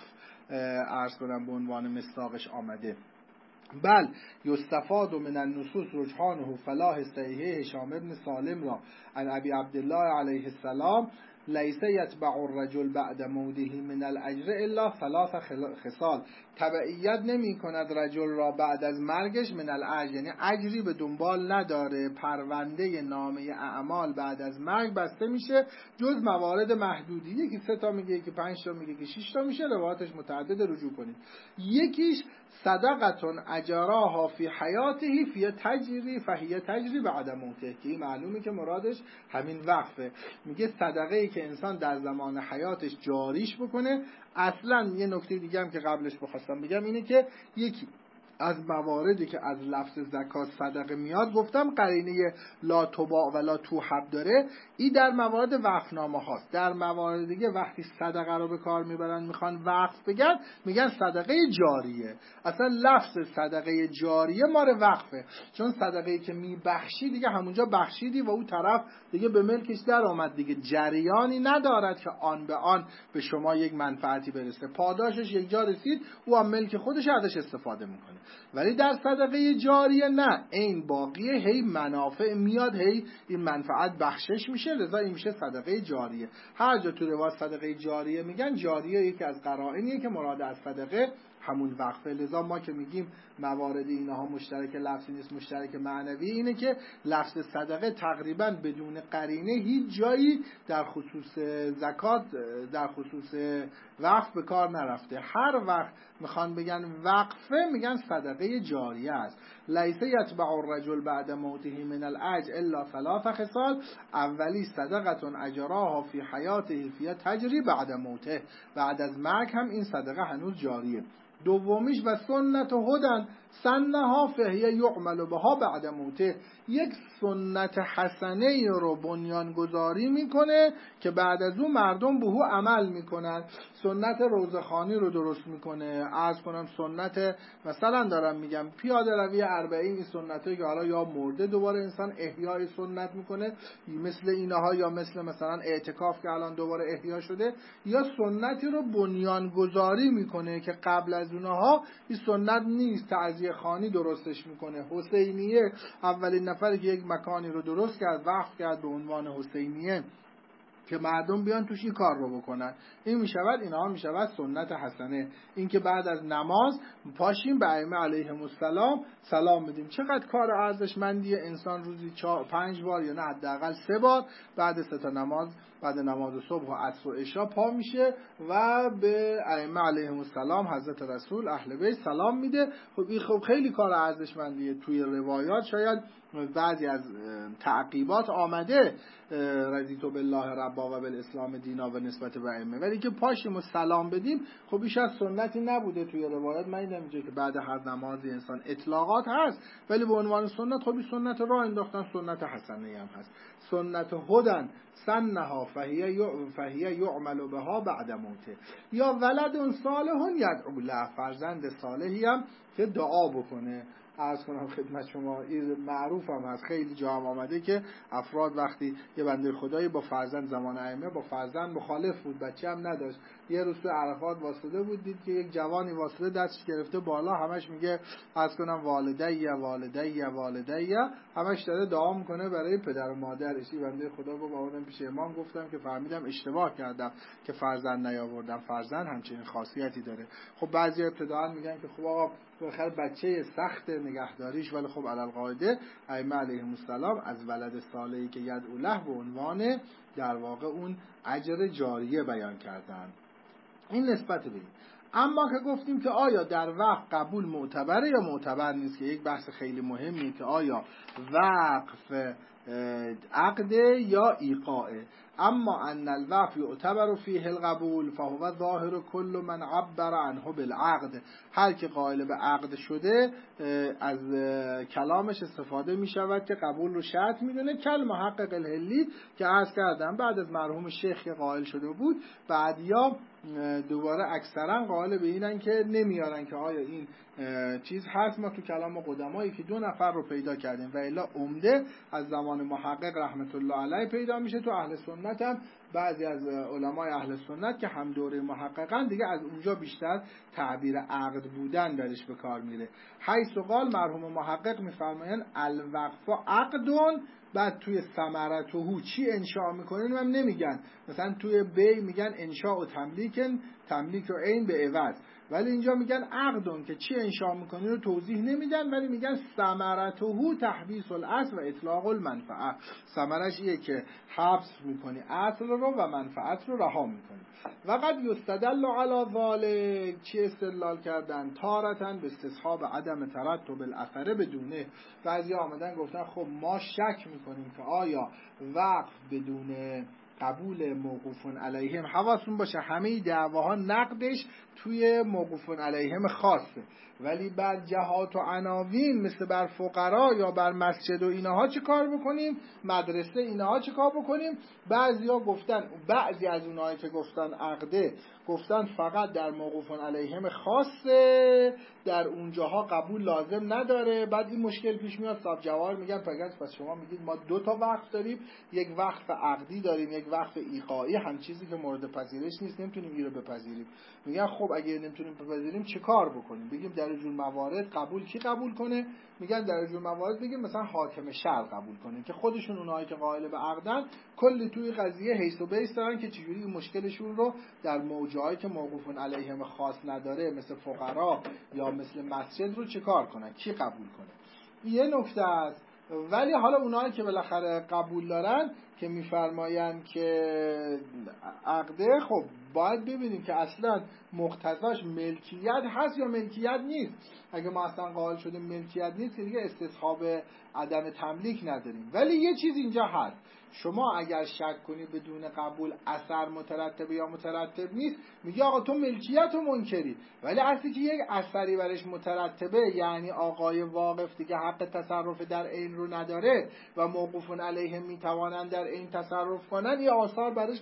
عرض کنم به عنوان مصداقش آمده. بل یستفاد من النصوص رجحانه، فلاح صحیح هشام ابن سالم را عن ابی عبدالله علیه السلام لیس یتبع الرجل بعد موته من الاجر الا 3 خصال، تبعیت نمی کند رجل را بعد از مرگش من الاجر، یعنی اجری به دنبال نداره. پرونده نامه اعمال بعد از مرگ بسته میشه جز موارد محدودی، یکی 3 تا میگه، یکی 5 تا میگه، یکی 6 تا میشه، روایاتش متعدد، رجوع کنید. یکیش صدقتون اجراها فی حیاته فی تجری فهی تجری بعد موته، که این معلومه که مرادش همین وقفه. میگه صدقه ای که انسان در زمان حیاتش جاریش بکنه. اصلا یه نکته دیگه هم که قبلش بخواستم بگم اینه که یکی از مواردی که از لفظ زکات صدقه میاد گفتم قرینه لا تباع و لا توهب داره. این در موارد وقفنامه هاست. در موارد دیگه وقتی صدقه رو به کار میبرن میخوان وقف بگن میگن صدقه جاریه. اصلا لفظ صدقه جاریه مال وقفه، چون صدقه‌ای که میبخشی دیگه همونجا بخشیدی و اون طرف دیگه به ملکش در آمد دیگه، جریانی ندارد که آن به آن به شما یک منفعتی برسه، پاداشش یک جا رسید او هم ملک خودش ازش استفاده میکنه. ولی در صدقه جاریه نه، این باقیه، هی منافع میاد، هی این منفعت بخشش میشه، لذا این میشه صدقه جاریه. هر جا تو روایت صدقه جاریه میگن، جاریه یکی از قرائنیه که مراد از صدقه همون وقفه. لذا ما که میگیم موارد اینها مشترک لفظی نیست مشترک معنوی، اینه که لفظ صدقه تقریبا بدون قرینه هیچ جایی در خصوص زکات، در خصوص وقف به کار نرفته. هر وقت میخوان بگن وقفه میگن صدقه جاریه است. لیس یتبع الرجل بعد موته من الاجر الا ثلاث خصال، اولی صدقه اجراها فی حیاته فی تجری بعد موته، بعد از مرگ هم این صدقه هنوز جاریه. دومیش و سنت هدن سنها فهی یعمل بها بعد موته، یک سنت حسنه رو بنیان گذاری میکنه که بعد از اون مردم به او عمل میکنن. سنت روزخوانی رو درست میکنه، عرض کنم سنت مثلا دارم میگم پیاده روی 40، این سنته که حالا یا مرده دوباره انسان احیای سنت میکنه مثل اینها، یا مثلا اعتکاف که الان دوباره احیا شده، یا سنتی رو بنیان گذاری میکنه که قبل از اونها این سنت نیست، تعزیه خانی درستش میکنه. حسینیه اولین نفری که یک مکانی رو درست کرد، وقف کرد به عنوان حسینیه که مردم بیان توش این کار رو بکنن. این میشود، اینها میشود سنت حسنه. این که بعد از نماز پاشیم به ائمه علیهم السلام سلام بدیم. چقدر کار ارزشمندیه، انسان روزی 5 بار یا نه حداقل 3 بار بعد 3 تا نماز، بعد نماز صبح و عصر و عشا پا میشه و به ائمه علیهم السلام حضرت رسول اهل بیت سلام میده. خب این خیلی کار ارزشمندیه. توی روایات شاید بعضی از تعقیبات آمده رضیت بالله ربا و بالاسلام دینا و نسبت به ائمه، ولی که پاشیم و سلام بدیم خب بیش از سنتی نبوده. توی روایت من دیدم اینجا که بعد هر نمازی انسان اطلاقات هست، ولی به عنوان سنت خب این سنت راه انداختن، سنت حسنه هم هست. سنت هدن سنها فهی یعمل بها بعد موته، یا ولد صالح یدعو له، فرزند صالحی هم که دعا بکنه. عرض کنم خدمت شما این معروف هم هست، خیلی جا هم آمده که افراد وقتی یه بنده خدایی با فرزند، زمان ائمه با فرزند مخالف بود، بچه هم نداشت، یه روز تو عرفات واسطه بود، دید که یک جوانی واسطه دستش گرفته بالا، همش میگه عرض کنم والدی والدی والدی، همش داره دعا میکنه برای پدر و مادرش. این بنده خدا گفت آوردم پیش امام، گفتم که فهمیدم اشتباه کردم که فرزند نیاوردم، فرزند همچین خاصیتی داره. خب بعضی ابتداء میگن که خب آقا بخیر بچه سخت نگهداریش، ولی خب علی القاعده ائمه علیهم السلام از ولد صالحی که یدعو له به عنوان در واقع اون اجر جاریه بیان کردن. این نسبت به این. اما که گفتیم که آیا در وقف قبول معتبره یا معتبر نیست، که یک بحث خیلی مهمیه که آیا وقف عقد یا ایقاعه. اما ان الوقف یعتبر فیه القبول فهو ظاهر کل من عبر عنه بالعقد، هر که قائل به عقد شده از کلامش استفاده می شود که قبول رو شرط می دونه. کل محقق الهلی که عرض کردم بعد از مرحوم شیخ که قائل شده بود، بعد یا دوباره اکثرا قائل به اینن که نمیارن که آیا این چیز هست. ما تو کلام قدمایی که 2 نفر رو پیدا کردیم و الا عمده از زمان محقق رحمت الله علیه پیدا میشه. تو اهل سنت هم بعضی از علمای اهل سنت که هم دوره محققن دیگه از اونجا بیشتر تعبیر عقد بودن درش به کار میره. حیث قال مرحوم محقق میفرمایند الوقف عقدون، بعد توی ثمرته چی انشاء میکنن هم نمیگن، مثلا توی بی میگن انشاء و تملیک و عین به عوض، ولی اینجا میگن عقدون که چی انشاء میکنی رو توضیح نمیدن، ولی میگن ثمرته تحبیس الاصل و اطلاق المنفعه، ثمرش ایه که حبس میکنی اصل رو و منفعت رو رها میکنی. و قد یستدل علی ذلک، چی استدلال کردن؟ تارتن به استصحاب عدم ترتب الاثر بدونه. بعضی آمدن گفتن خب ما شک میکنیم که آیا وقف بدون قبول موقوفون علیهم، حواستون باشه همه دعواها نقدش توی موقوفون علیهم خاصه، ولی بر جهات و عناوین مثل بر فقرا یا بر مسجد و اینها چه کار بکنیم، مدرسه اینها چه کار بکنیم. بعضیا گفتن، بعضی از اونایی که گفتن عقده گفتن فقط در موقوفون علیهم خاصه، در اونجاها قبول لازم نداره. بعد این مشکل پیش میاد، صاحب جوار میگن پس شما میگید ما 2 تا وقف داریم، یک وقف عقدی داریم، یک وقف ایقاعی، هم چیزی که مورد پذیرش نیست، نمیتونیم این رو بپذیریم. میگن خب اگه نمیتونیم بپذیریم چه کار بکنیم؟ بگیم در جور موارد قبول کی قبول کنه؟ میگن در جور موارد بگیم مثلا حاکم شرع قبول کنه، که خودشون اونایی که قائل به عقدن کلی توی قضیه حیث و بیس دارن که چجوری این مشکلشون رو در موضوعایی که موقوفون علیهم خاص نداره مثل فقرا یا مثل مسجد رو چه کار کنن، کی قبول کنه. یه نکته است. ولی حالا اونایی که بالاخره قبول دارن که میفرماین که عقده، خب باید ببینیم که اصلا مقتضاش ملکیت هست یا ملکیت نیست. اگه ما اصلا قائل شدیم ملکیت نیست که دیگه استصحاب عدم تملیک نداریم. ولی یه چیز اینجا هست، شما اگر شک کنی بدون قبول اثر مترتبه یا مترتب نیست، میگه آقا تو ملکیت رو منکری، ولی اصلی که یک اثری برش مترتبه، یعنی آقای واقف دیگه حق تصرف در عین رو نداره و موقوفون علیهم میتوانند در عین تصرف کنن، یه آثار برش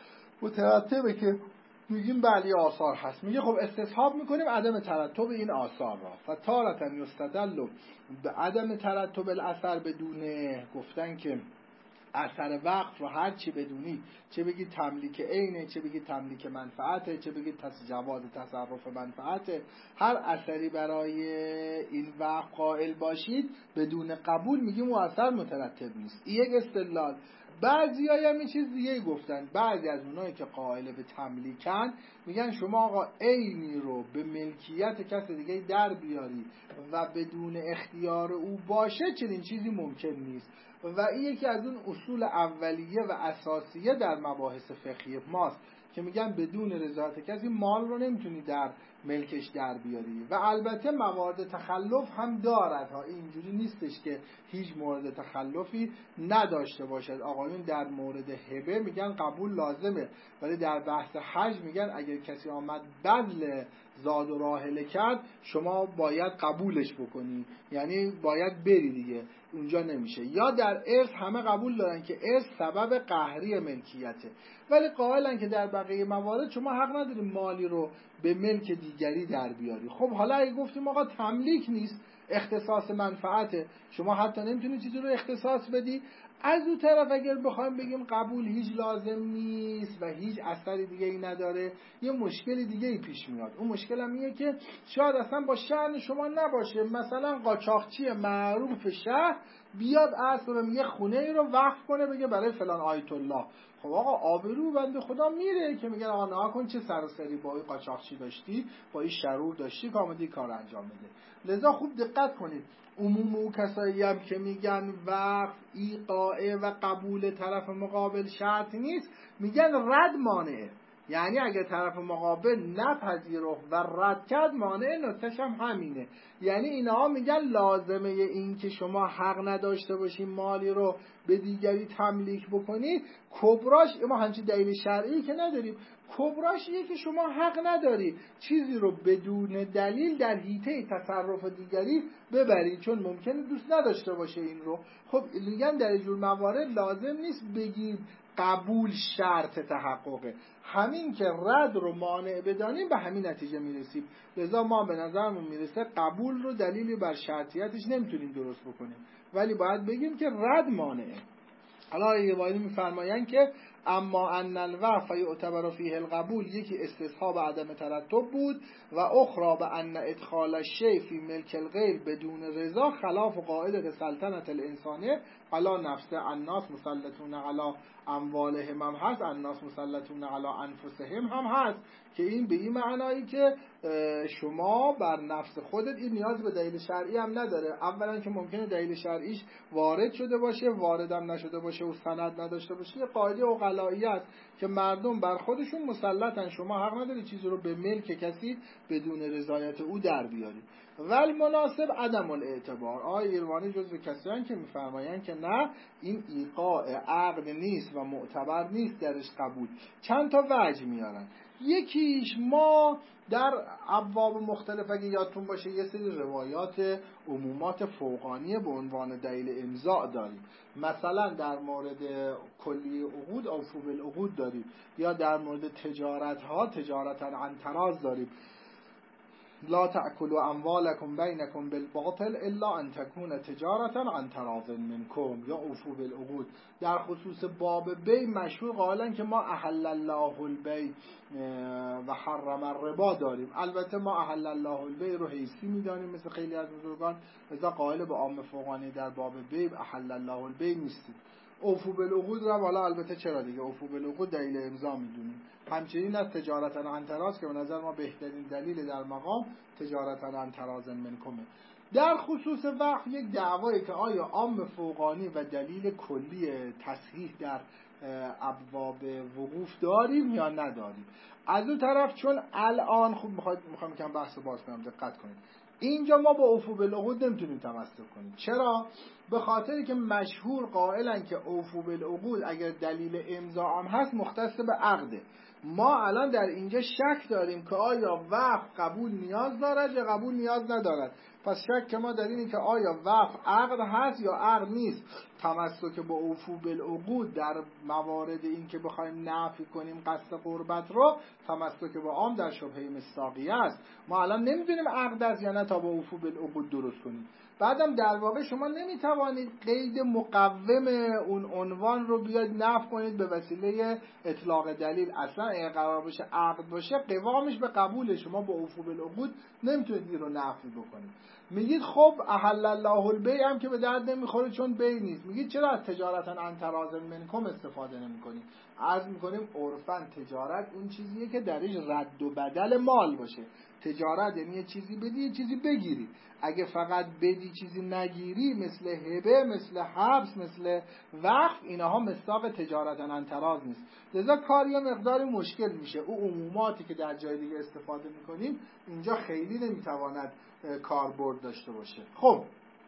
مترتبه که میگیم بله آثار هست. میگه خب استصحاب میکنیم عدم ترتب این آثار را. فتارة یستدل به عدم ترتب الاثر بدون، گفتن که اثر وقف رو هر چی بدونی، چه بگید تملیک عینه، چه بگید تملیک منفعته، چه بگید جواز تصرف منفعته، هر اثری برای این وقف قائل باشید بدون قبول میگیم اون اثر مترتب نیست. این یک استدلال. بعضی های هم این چیز دیگه گفتن، بعضی از اونایی که قائل به تملیکن میگن شما آقا عینی رو به ملکیت کسی دیگه در بیاری و بدون اختیار او باشه، چنین چیزی ممکن نیست. و این یکی از اون اصول اولیه و اساسیه در مباحث فقهی ماست که میگن بدون رضایت کسی مال رو نمیتونی در ملکش در بیاری. و البته موارد تخلف هم دارد ها، اینجوری نیستش که هیچ مورد تخلفی نداشته باشد. آقایون در مورد هبه میگن قبول لازمه، ولی در بحث حج میگن اگر کسی آمد بدل زاد و راحله کرد شما باید قبولش بکنی، یعنی باید بری دیگه، اونجا نمیشه. یا در ارث همه قبول دارن که ارث سبب قهری ملکیته، ولی قائلن که در بقیه موارد شما حق نداری مالی رو به ملک دیگری در بیاری. خب حالا اگه گفتیم آقا تملیک نیست، اختصاص منفعته، شما حتی نمیتونی چیزی رو اختصاص بدی. از اون طرف اگر بخوایم بگیم قبول هیچ لازم نیست و هیچ اثری دیگه ای نداره، یه مشکل دیگه ای پیش میاد. اون مشکل هم اینه که شاید اصلا با شأن شما نباشه. مثلا قاچاقچی معروف شهر بیاد اصلا یه خونه ای رو وقف کنه بگه برای فلان آیت الله. خب آقا آبرو بنده خدا میره که میگن آقا نها کن چه سر و سری با این قاچاقچی داشتی، با این شرور داشتی که آمدی کار انجام بده. لذا خوب دقت کنید، عموم او کسایی هم که میگن وقف ایقاعه و قبول طرف مقابل شرط نیست، میگن رد مانعه. یعنی اگه طرف مقابل نپذیرفت و رد کرد مانع، نکتهش هم همینه. یعنی اینها میگن لازمه این که شما حق نداشته باشین مالی رو به دیگری تملیک بکنید، کبراش ما همچین دلیل شرعی که نداریم، کبراش اینه که شما حق نداری چیزی رو بدون دلیل در حیطه تصرف دیگری ببرید، چون ممکنه دوست نداشته باشه این رو. خب میگن در جور موارد لازم نیست بگید قبول شرط تحققه، همین که رد رو مانع بدانیم به همین نتیجه میرسیم. لذا ما به نظرمون میرسه قبول رو دلیلی بر شرطیتش نمیتونیم درست بکنیم، ولی باید بگیم که رد مانعه. حالا یه وایدی میفرماین که اما ان الوقف یعتبر فیه القبول، یکی استصحاب عدم ترتب بود، و اخرى به ان ادخال الشیء فی ملک الغیر بدون رضا خلاف قاعده سلطنت الانسانه علی نفس الناس مسلطون علی اموالهم هم هست، الناس مسلطون علی انفسهم هم هست، که این به این معنایی که شما بر نفس خودت این نیاز به دلیل شرعی هم نداره. اولا که ممکنه دلیل شرعیش وارد شده باشه، واردم نشده باشه و سند نداشته باشه. یه قاعده عقلایی است که مردم بر خودشون مسلطن، شما حق نداری چیزی رو به ملک کسی بدون رضایت او در بیاری. ول مناسب عدم الاعتبار. آقای ایروانی جزو کسانی که میفرمایند که نه، این ایقاع عقد نیست و معتبر نیست درش قبول. چند تا وجه میارن. یکیش ما در ابواب مختلف اگه یادتون باشه یه سری روایات عمومات فوقانی به عنوان دلیل امضاء داریم. مثلا در مورد کلی عقود اوفوا بالعقود داریم، یا در مورد تجارت ها تجارتا عن تراض داریم، لا تأکلوا اموالکم بینکم بالباطل الا ان تکون تجارتا عن تراض منکم، یا اوفوا بالعقود. در خصوص باب بی مشهور قائلن که ما احل الله البیع و حرم الربا داریم. البته ما احل الله البیع رو حیثی میدانیم مثل خیلی از بزرگان، لذا قائل به عام فوقانی در باب بیع احل الله البیع نیستیم. اوفوا بالعقود رو والا البته چرا دیگه، اوفوا بالعقود دلیل امضا میدونیم. همچنین از تجارتا عن تراض که به نظر ما بهترین دلیل در مقام تجارتا عن تراض منکم. در خصوص وقف یک دعوایی که آیا عام فوقانی و دلیل کلی تصحیح در ابواب وقوف داریم یا نداریم. از اون طرف چون الان خوب میخوام کم بحث باز کنم، دقت کنید. اینجا ما با اوفوا بالعقود نمیتونیم تمسک کنیم. چرا؟ به خاطری که مشهور قائلن که اوفوا بالعقود اگر دلیل امضا هم هست مختص به عقده. ما الان در اینجا شک داریم که آیا وقف قبول نیاز دارد یا قبول نیاز ندارد. پس شک ما در اینه که آیا وقف عقد هست یا عقد نیست. تمسک با اوفوا بالعقود در موارد این که بخوایم نفی کنیم قصد قربت رو، تمسک با عام در شبهه مصداقیه است. ما الان نمیدونیم عقد است یا نه تا با اوفوا بالعقود درست کنیم. بعدم در واقع شما نمیتوانید قید مقوم اون عنوان رو بیاید نفی کنید به وسیله اطلاق دلیل. اصلا اگه قرار باشه عقد باشه قوامش به قبول شما با اوفوا بالعقود نمیتونید این رو نفی بکنید. میگید خب احل الله البیع هم که به درد نمیخوره چون بیع نیست. میگید چرا از تجارتا عن تراض منکم استفاده نمیکنید؟ عرض میکنیم عرفاً تجارت اون چیزیه که درش رد و بدل مال باشه. تجارت یعنی یه چیزی بدی یه چیزی بگیری. اگه فقط بدی چیزی نگیری، مثل هبه، مثل حبس، مثل وقف، اینها مصداق تجارتا عن تراض نیست. لذا کار یه مقداری مشکل میشه. او عموماتی که در جای دیگه استفاده میکنیم اینجا خیلی نمیتواند کاربرد داشته باشه. خب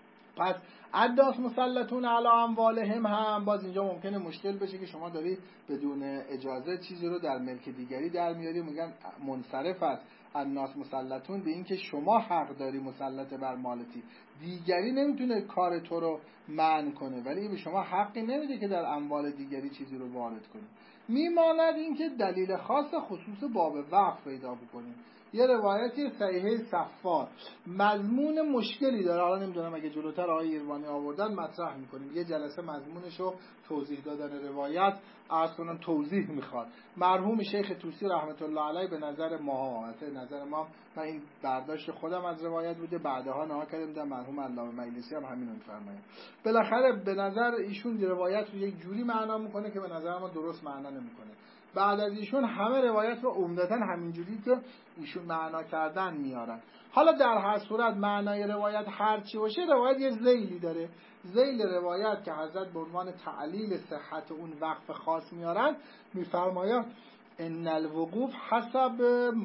پس الناس مسلطون علی اموالهم هم باز اینجا ممکنه مشکل بشه که شما داری بدون اجازه چیزی رو در ملک دیگری در میاری، میگن منصرف است. الناس مسلطون به این که شما حق داری مسلط بر مالتی، دیگری نمیتونه کار تو رو منع کنه، ولی به شما حقی نمیده که در اموال دیگری چیزی رو وارد کنی. میماند این که دلیل خاص خصوص باب وقف پیدا بکنیم. یه روایتی صحیحه صفار مضمون مشکلی داره، حالا نمیدونم اگه جلوتر آقای ایروانی آوردن مطرح میکنیم. یه جلسه مضمونشو توضیح دادن روایت اصلا توضیح میخواد. مرحوم شیخ طوسی رحمت الله علیه به نظر ما، نظر ما، من این برداشت خودم از روایت بوده، بعدها نها کردم در مرحوم علامه مجلسی هم همین رو میفرمایند. بالاخره به نظر ایشون روایت رو یک جوری معنا میکنه که به نظر ما درست معنا نمیکنه. بعد از ایشون همه روایت رو عمدتاً همینجوری که ایشون معنا کردن میارن. حالا در هر صورت معنای روایت هر چی باشه، روایت یه ذیلی داره. ذیل روایت که حضرت به عنوان تعلیل صحت اون وقف خاص میارن، میفرمایند ان الوقوف حسب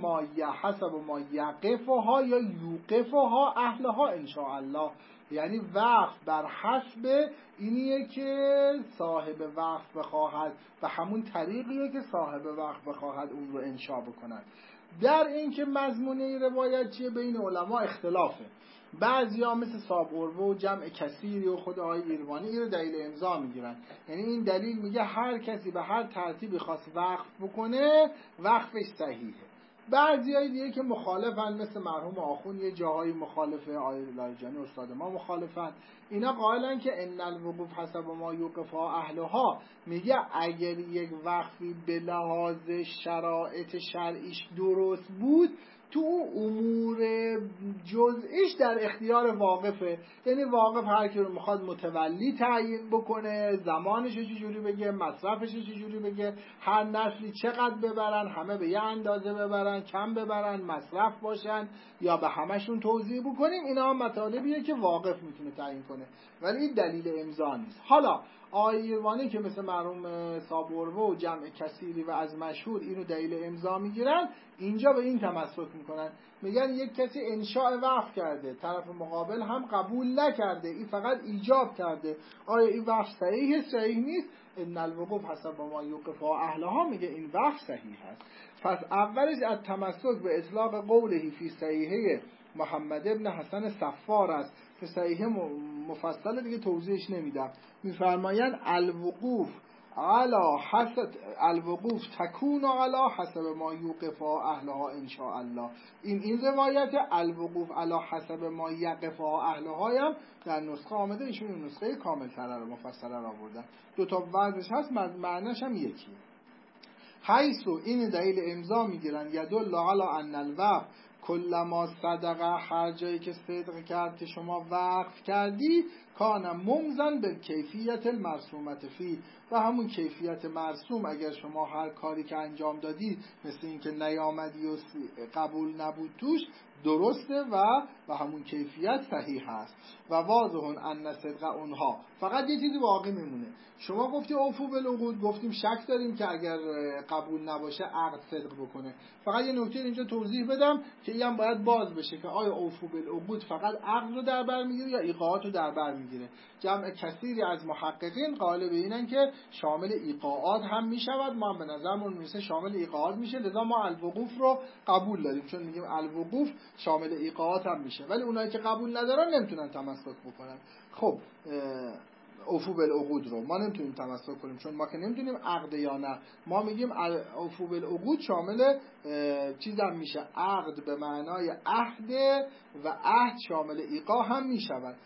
ما یقفها یا یوقفها اهلها ان شاء الله. یعنی وقف بر حسب اینیه که صاحب وقف بخواهد و همون طریقیه که صاحب وقف بخواهد اون رو انشاء بکند. در این که مضمون این روایت چیه بین علما اختلافه. بعضیا مثل صاحب عروه و جمع کثیری و خود آقای ایروانی این رو دلیل امضا میگیرن. یعنی این دلیل میگه هر کسی به هر ترتیبی خواست وقف بکنه وقفش صحیحه. بعضیای دیگه که مخالفن مثل مرحوم آخوند یه جاهای مخالفه، آقای لاریجانی استاد ما مخالفن. اینا قائلن که ان الوقوف حسب ما یوقفها اهلها، میگه اگر یک وقفی به لحاظ شرایط شرعیش درست بود تو امور جزئیش در اختیار واقفه. یعنی واقف هر کی رو میخواد متولی تعیین بکنه، زمانش رو چجوری بگه، مصرفش رو چجوری بگه، هر نسلی چقدر ببرن، همه به یه اندازه ببرن، کم ببرن، مصرف باشن یا به همشون توزیع بکنیم. اینا هم مطالبیه که واقف میتونه تعیین کنه، ولی این دلیل امضا نیست. حالا آقای ایروانی که مثل مرحوم صاحب عروه و جمع کثیری و از مشهور اینو دلیل امضا میگیرن، اینجا به این تمسک میکنن، میگن یک کسی انشاء وقف کرده، طرف مقابل هم قبول نکرده، این فقط ایجاب کرده، آیا این وقف صحیح نیست؟ ان الوقوف حسب ما یوقف اهلها، میگه این وقف صحیح هست. پس اولش از تمسک به اطلاق قوله فی صحیحه محمد ابن حسن صفار است که صحیح مفصل دیگه توضیحش نمیدم. میفرمایند الوقوف تکون علی حسب ما یوقف اهلها ان شاء الله. این روایت الوقوف علی حسب ما یقف اهلها هم در نسخه آمده، ایشون این نسخه کامل تر رو مفصل رو آوردن، دو تا وضعش هست، معنیش هم یکی. حیثو این دلیل امضا میگیرن یدل علی ان الوقف کلما صدقه، هر جایی که صدق کرد که شما وقف کردی، کان ممزن به کیفیت المرسومت فی، و همون کیفیت مرسوم اگر شما هر کاری که انجام دادی مثل این که نیامدی و قبول نبود توش، درسته و همون کیفیت صحیح هست. و واضح ان صدق اونها، فقط یه چیزی باقی میمونه، شما گفتی اوفو بالعقود، گفتیم شک داریم که اگر قبول نباشه عقد صدق بکنه. فقط یه نکته اینجا توضیح بدم که این هم باید باز بشه که آیا اوفو بالعقود فقط عقد رو در بر میگیره یا ایقاعات رو در بر میگیره. جمع کثیری از محققین قائل به اینن که شامل ایقاعات هم میشود، ما به نظرمون میرسه شامل ایقاعات میشه، لذا ما الوقوف رو قبول داریم، چون میگیم الوقوف شامل ایقاعات هم میشه، ولی اونایی که قبول ندارن نمیتونن تمسک بکنن. خب اوفو بالعقود رو ما نمیتونیم تمسک کنیم، چون ما که نمیدونیم عقد یا نه، ما میگیم اوفو بالعقود شامل چیز هم میشه، عقد به معنای عهد و عهد شامل ایقاع هم میشود.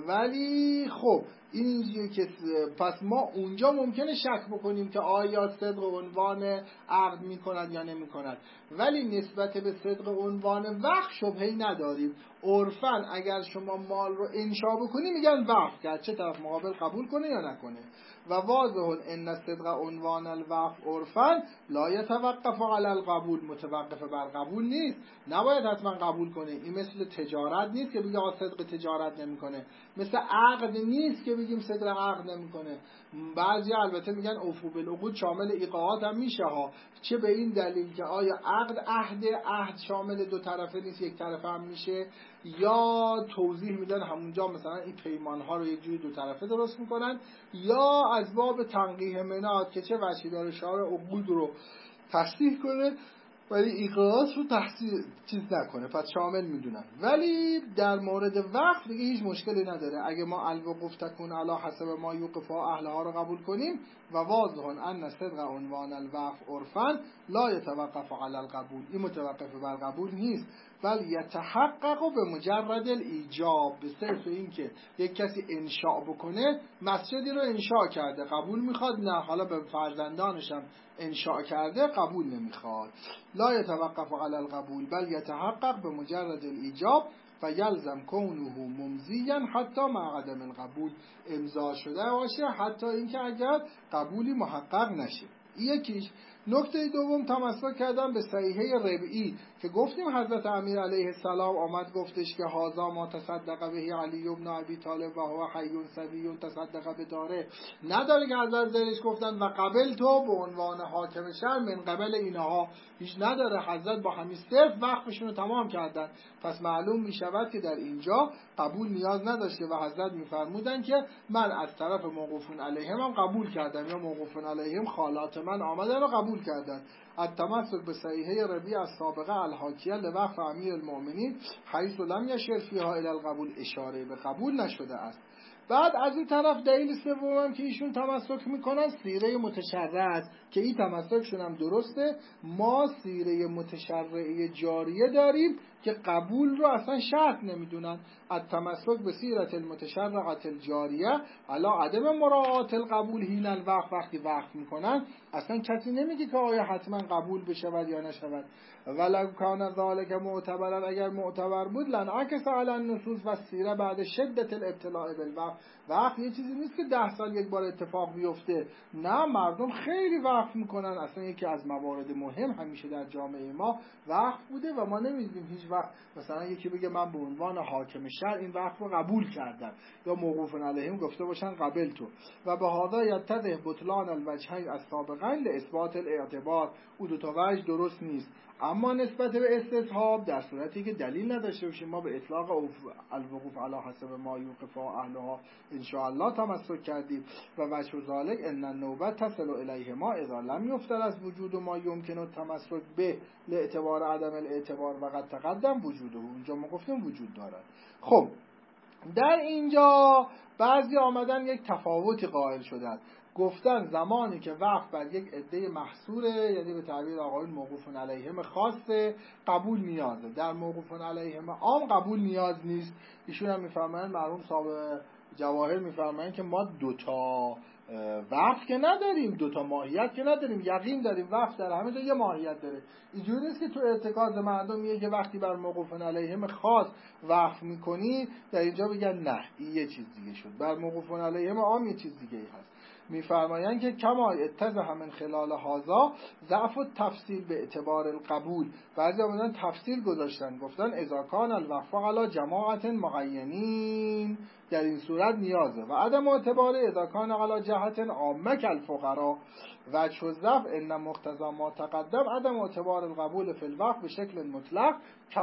ولی خب این اینجوریه که پس ما اونجا ممکنه شک بکنیم که آیا صدق عنوان عقد میکند یا نمیکند، ولی نسبت به صدق عنوان وقف شبهه‌ای نداریم. عرفاً اگر شما مال رو انشا بکنی میگن وقف کرد، چه طرف مقابل قبول کنه یا نکنه. و واضح ان صدق عنوان الوقف عرفاً لا يتوقف علی القبول، متوقف بر قبول نیست، نباید حتما قبول کنه. این مثل تجارت نیست که بگه صدق تجارت نمیکنه، مثل عقد نیست که بگیم صدق عقد نمیکنه. بعضی البته میگن اوفو بالعقود شامل ایقاعات هم میشه ها، چه به این دلیل که آیا عهد شامل دو طرفه نیست، یک طرفه هم میشه، یا توضیح میدن همونجا مثلا این پیمان ها رو یک جوری دو طرفه درست میکنن، یا از باب تنقیح منات که چه وجهی داره شارع عقود رو تصحیح کنه ولی ایقاعات رو چیز نکنه، پس شامل میدونن. ولی در مورد وقف دیگه هیچ مشکلی نداره، اگه ما الوقوف تکون علی حسب ما یوقف اهلها رو قبول کنیم و واضح ان صدق عنوان الوقف عرفاً لا يتوقف علی القبول، این متوقف بر قبول نیست، بل یتحقق به مجرد الایجاب، به صرف این که یک کسی انشاء بکنه، مسجدی رو انشاء کرده قبول میخواد، نه حالا به فرزندانشم انشاء کرده قبول نمیخواد، لا یتوقف علی القبول بل یتحقق به مجرد الایجاب و یلزم کونه ممضیا حتی مع عدم القبول، امضا شده باشه حتی اینکه اگر قبولی محقق نشه. یکیش. نکته دوم تمسک کردن به صحیحه ربعی که گفتیم حضرت امیر علیه السلام آمد گفتش که هازا ما تصدق به علی ابن ابی طالب و هو حی صبی تصدق به داره، نداره که حضرت زیرش گفتن و قبل تو به عنوان حاکم شهر من قبل اینها، هیچ نداره، حضرت با همین صرف وقفشون رو تمام کردن، پس معلوم می شود که در اینجا قبول نیاز نداشته و حضرت میفرمودن که من از طرف موقوفون علیهم هم قبول کردم، یا موقوفون علیهم خالات من آمدن و قبول کردن. التمسک به صحیحه ربیع از سابقه الحاکیه لوقف امیر المؤمنین حیث لم یشر فیها الی القبول، اشاره به قبول نشده است. بعد از این طرف دلیل سوم که ایشون تمسک میکنن سیره متشرعه است که این تمسکشون هم درسته. ما سیره متشرعه جاریه داریم که قبول رو اصلا شرط نمیدونن. التمسک به سیرت المتشرعه الجاریه علی عدم مراعات القبول حین الوقف، وقتی وقف میکنن اصلا کسی نمیگه که آیا حتما قبول بشود یا نشود. ولو کان ذلک معتبرا، اگر معتبر بود لنعکس علی النصوص و سیره بعد شدت الابتلاء بالوقف. وقف یه چیزی نیست که 10 سال یک بار اتفاق بیفته، نه، مردم خیلی وقف میکنن، اصلا یکی از موارد مهم همیشه در جامعه ما وقف بوده و ما نمیدونیم هیچ وقت مثلا یکی بگه من به عنوان حاکم شهر این وقف رو قبول کردم، یا موقوف علیهم گفته باشن قبل تو. و به هذا یتضح بطلان الوجهین السابقین لاثبات الاعتبار، او دو تا وجه درست نیست. اما نسبت به استصحاب در صورتی که دلیل نداشته باشیم ما به اطلاق الوقوف علی حسب ما یوقف اهلها ان شاء الله تمسک کردیم و وجه ذلک ان النوبت تصل الیه ما اذا لم یفتر از وجود ما یمکن التمسک به لاعتبار عدم الاعتبار و قد تقدم وجوده. اونجا ما گفتیم وجود دارد. خب در اینجا بعضی آمدن یک تفاوتی قائل شدن، گفتن زمانی که وقف بر یک عده محصوره، یعنی به تعبیر آقایون موقوف علیهم خاصه، قبول نیازه، در موقوف علیهم عام قبول نیاز نیست. ایشون هم میفرمایند، مرحوم صاحب جواهر میفرمایند که ما دوتا وقف که نداریم، دوتا ماهیت که نداریم، یقین داریم وقف در همه جا یه ماهیت داره. اینجوری نیست که تو ارتکاز مردم میگه که وقتی بر موقوف علیهم خاص وقف میکنی در اینجا بگن نه این یه چیز دیگه شد، بر موقوف علیهم عام یه چیز دیگه ای هست. میفرمایند که کما اتضح من خلال هذا ضعف التفصیل به اعتبار القبول. بعضی آمدن تفصیل گذاشتن، گفتن اذا کان الوقف علی جماعت معینین، در این صورت نیازه، و عدم اعتبار اذا کان علی جهت عامه کالفقراء و شذف ان مقتضی ما تقدم عدم اعتبار القبول فی الوقف به شکل مطلق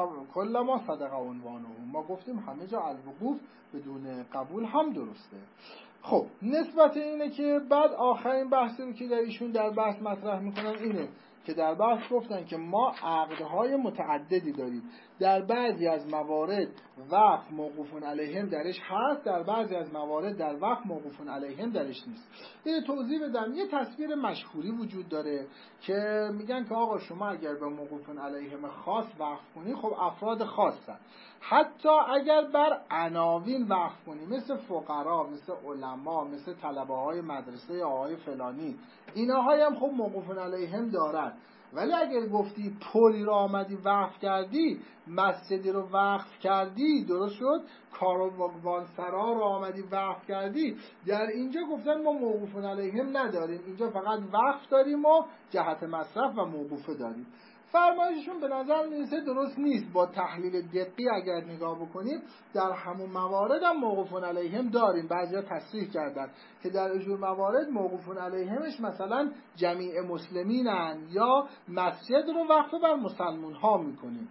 کل ما صدق عنوانه. ما گفتیم همه جا الوقوف بدون قبول هم درسته. خب نسبت اینه که بعد آخرین بحثی رو که در ایشون در بحث مطرح میکنن اینه که در بحث گفتن که ما عقدهای متعددی داریم، در بعضی از موارد وقف موقوف علیهم درش هست، در بعضی از موارد در وقف موقوف علیهم درش نیست. این توضیح بدم. یه تصویر مشهوری وجود داره که میگن که آقا شما اگر به موقوف علیهم خاص وقف کنی خب افراد خاصن، حتی اگر بر عناوین وقف کنی مثل فقرا، مثل علما، مثل طلبه های مدرسه آقای فلانی، اینها هم خب موقوف علیهم دارن. ولی اگر گفتی پلی رو آمدی وقف کردی، مسجدی رو وقف کردی، درست شد، کاروانسرا رو آمدی وقف کردی، در اینجا گفتن ما موقوف علیهم نداریم، اینجا فقط وقف داریم و جهت مصرف و موقوفه داریم. فرمایششون به نظر میرسه درست نیست. با تحلیل دقیق اگر نگاه بکنیم در همون موارد هم موقوف علیهم داریم. بعضیا تصریح کردن که در اجور موارد موقوف علیهمش مثلا جمیع مسلمینن یا مسجد رو وقف بر مسلمون ها میکنیم،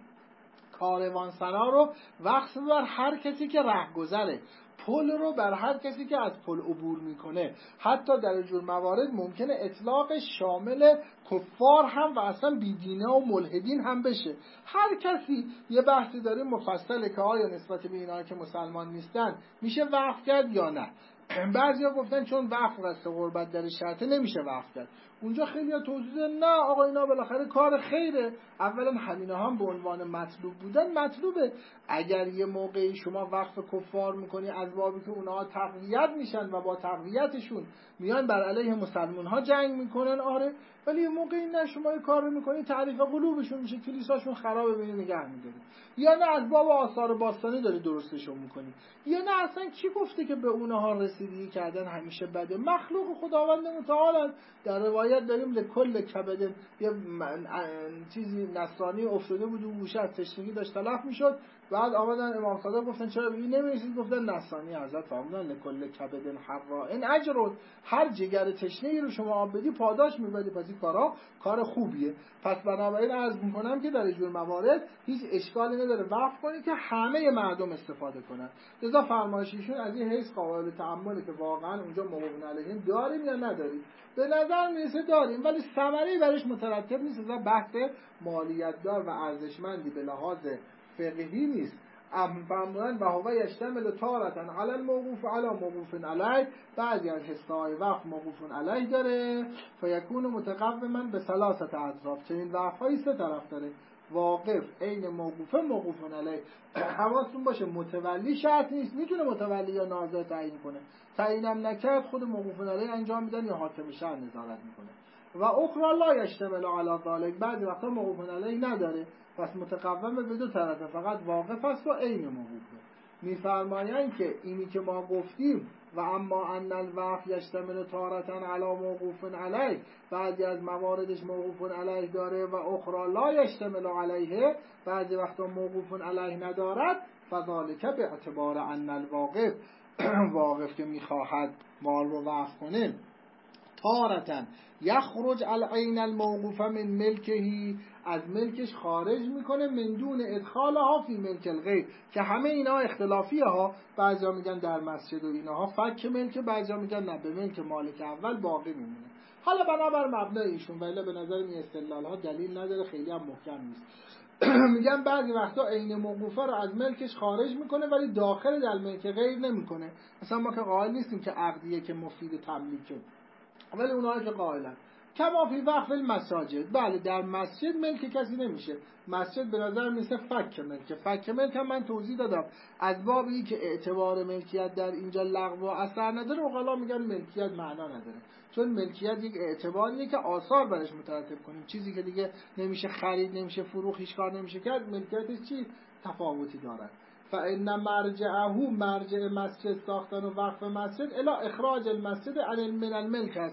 کاروانسرا رو وقف بر هر کسی که رهگذره، پل رو بر هر کسی که از پل عبور میکنه. حتی در جور موارد ممکنه اطلاق شامل کفار هم و اصلا بیدینه و ملحدین هم بشه. هر کسی یه بحثی داره مفصله که آیا نسبت به اینا که مسلمان نیستن میشه وقف کرد یا نه. بعضیا گفتن چون وقف قصد غربت در شرطه نمیشه وقف کرد. اونجا خیلی ها توضیح نه آقا اینا بالاخره کار خیره، اولا همینا هم به عنوان مطلوب بودن مطلوبه. اگر یه موقعی شما وقف کفار میکنی از بابی که اونها تقویت میشن و با تقویتشون میان بر علیه مسلمان ها جنگ میکنن، آره، ولی یه موقعی نه شما یه کار رو میکنی تعریف قلوبشون میشه، کلیساشون خرابه بینی نگه میداری، یا نه از باب آثار باستانی داری درستشون میکنی، یا نه اصلا کی گفته که به اونها رسیدگی کردن همیشه بده، مخلوق خداوند متعال. در روایت داریم لکل کبدن یه چیزی نصرانی افتاده بود اون گوشه از تشنگی داشت تلف میشد، بعد آمدن امام صادق گفتن چرا بگی نمیرسید، گفتن نصرانی حضرت فرمودن لکل کبدن حرائن اجر، هر جگر تشنه‌ای رو شما آب بدی پاداش میبری، پس این کارا کار خوبیه. پس بنابراین عرض میکنم که در جور موارد هیچ اشکالی نداره وقف کنید که همه مردم استفاده کنن. لذا فرمایششون از این حیث قابل تأمله که واقعا اونجا موقوف علیهم داریم یا نداریم. به نظر میرسه داریم ولی ثمره‌ای برش مترتب نیست، لذا بحث مالیت دار و ارزشمندی به لحاظ فقهی نیست. فرمودن و هو یشتمل تارةً علی الموقوف علی موقوف علیه، بعضی از حصه‌های وقف موقوف علیه داره، فیکون متقوما به ثلاثه اطراف، چنین وقف‌هایی سه طرف داره، واقف عین موقوفه موقوف علیه. حواستون باشه متولی شرط نیست، میتونه متولی یا ناظر تعیین کنه، تعیینم نکرد خود موقوف علیه انجام میدن یا حاکم شهر نظارت میکنه. و اخرى لا یشتمل علی ذلک، بعضی وقتا موقوف علیه نداره، پس متقوم به دو طرفه، فقط واقف است و عین موقوفه. میفرمایند که اینی که ما گفتیم و اما ان الوقف یشتمل تارةً علی موقوف علیه، بعضی از مواردش موقوف علیه داره و اخرى لا یشتمل علیه، بعضی وقتا موقوف علیه ندارد، فذلک به اعتبار ان الواقف واقف که میخواهد مال رو وقف کنه تارتن یخرج العین الموقوفه من ملکهی، از ملکش خارج میکنه، من دون ادخالها فی ملک الغیر، که همه اینا اختلافیه ها، بعضیا میگن در مسجد و اینها فک ملک، بعضیا میگن نه به ملک مالک اول باقی میمونه. حالا بنابر مبنای ایشون، ولی به نظر این استدلال ها دلیل نداره، خیلی هم محکم نیست. میگن بعضی وقتا عین موقوفه رو از ملکش خارج میکنه ولی داخل در ملک غیر نمیکنه. مثلا ما که قائل نیستیم که عقدیه که مفید تملیکه، ولی اونها که قائلن کما فی وقف المساجد، بله در مسجد ملک کسی نمیشه. مسجد به نظر میسه فک ملک. فک ملک هم من توضیح دادم از بابی که اعتبار ملکیت در اینجا لغو و اثر نداره، عقلا میگن ملکیت معنا نداره، چون ملکیت یک اعتباریه که آثار برش مترتب کنیم، چیزی که دیگه نمیشه خرید، نمیشه فروخت، هیچ کار نمیشه کرد، ملکیتش چی تفاوتی داره. فإن مرجعه، مرجع مسجد ساختن و وقف مسجد الی اخراج المسجد عن من الملک است.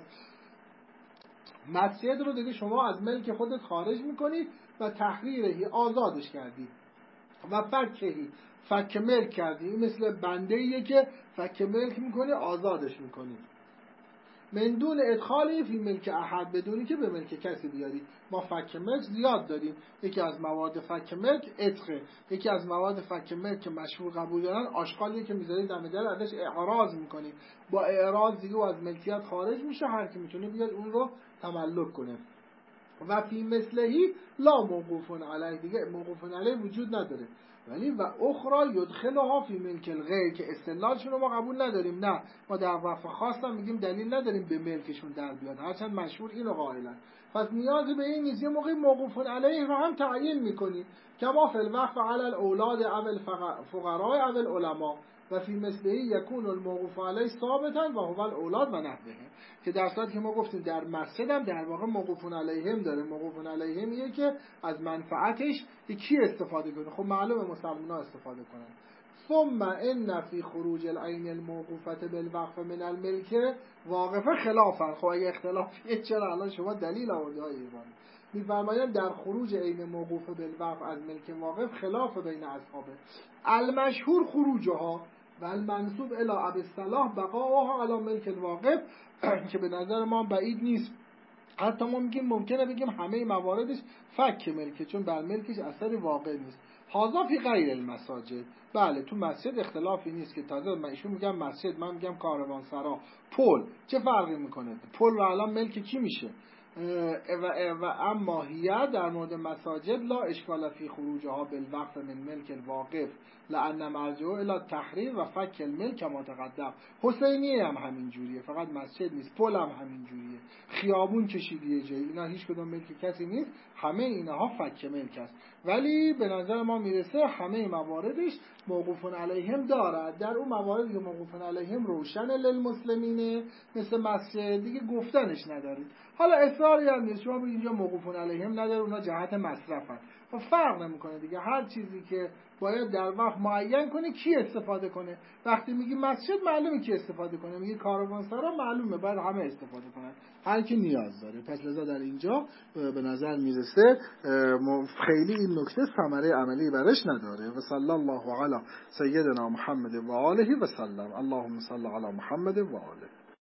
مسجد رو دیگه شما از ملک خودت خارج میکنی و تحریرهی، آزادش کردی، و فکهی، فک ملک کردی. این مثل بنده ایه که فک ملک میکنی، آزادش میکنی. من دون ادخالی فی ملک احد، بدونی که به ملک کسی بیاری. ما فک ملک زیاد داریم، یکی از مواد فک ملک عتقه، یکی از مواد فک ملک که مشهور قبول دارن آشغالیه که میذاری دم در ازش اعراض میکنی، با اعراض دیگه از ملکیت خارج میشه، هر کی میتونه بیاد اون رو تملک کنه. و فی مثلهی لا موقوفون علیه، دیگه موقوفون علیه وجود نداره. ولی و اخرى یدخلها فی ملک الغیر، که استدلالشون رو ما قبول نداریم، نه ما در وقف خاص هم میگیم دلیل نداریم به ملکشون در بیاد، هرچند مشهور اینو قائلن. پس نیازی به این نیست، یه موقعی موقوفون علیه رو هم تعیین میکنی که ما فی الوقف علی الاولاد او الفقراء او العلماء و فی مثلهی یکون الموقوف علیه ثابتا و هو الاولاد و نحوه، که در صورتی که ما گفتیم در مسجد هم در واقع موقوفون علیهم داره. موقوفون علیهم میگه که از منفعتش کی استفاده کنه، خب معلومه مسلمان‌ها استفاده کنن. ثم ان فی خروج العین الموقوفه بالوقف من الملک واقفه خلافا. خب اگه اختلافیه چرا الان شما دلیل آوردید های ایوان؟ می‌فرمایند در خروج عین موقوفه بالوقف از ملک واقف خلاف بین اصحابه، المشهور خروجها و المنسوب الی ابی الصلاح بقاؤها علی ملک الواقف، که به نظر ما بعید نیست. حتی ما میگیم ممکنه بگیم همه مواردش فک ملکه، چون بر ملکش اثر واقع نیست. هذا فی غیر المساجد، بله تو مسجد اختلافی نیست که تازه من ایشون میگم مسجد، من میگم کاروانسرا، پل، چه فرقی میکنه؟ پل رو الان ملک کی میشه؟ و اما هیه در مورد مساجد لا اشکال فی خروجها بالوقف من ملک الواقف لأن مرجعه الی تحریر و فک الملک کما تقدم. حسینیه هم همین جوریه، فقط مسجد نیست، پل هم همین جوریه، خیابون کشیدیه جایی، اینا هیچ کدوم ملک کسی نیست، همه اینها فک ملک است. ولی به نظر ما میرسه همه مواردش موقوفون علیهم دارد. در اون مواردی که موقوفون علیهم روشن للمسلمینه مثل مسجد دیگه گفتنش ندارید. حالا اصراری هم نیست شما اینجا موقوفون علیهم نداره، اونا جهت مصرفن، خب فرق نمیکنه دیگه. هر چیزی که باید در وقت معین کنه کی استفاده کنه. وقتی میگی مسجد معلومه کی استفاده کنه، میگی کاروانسرا معلومه باید همه استفاده کنن، هر کی نیاز داره. پس لذا در اینجا به نظر میرسه خیلی این نکته ثمره عملی برش نداره. و صلی الله علی سیدنا محمد و آله و سلم. اللهم صل علی محمد و آله.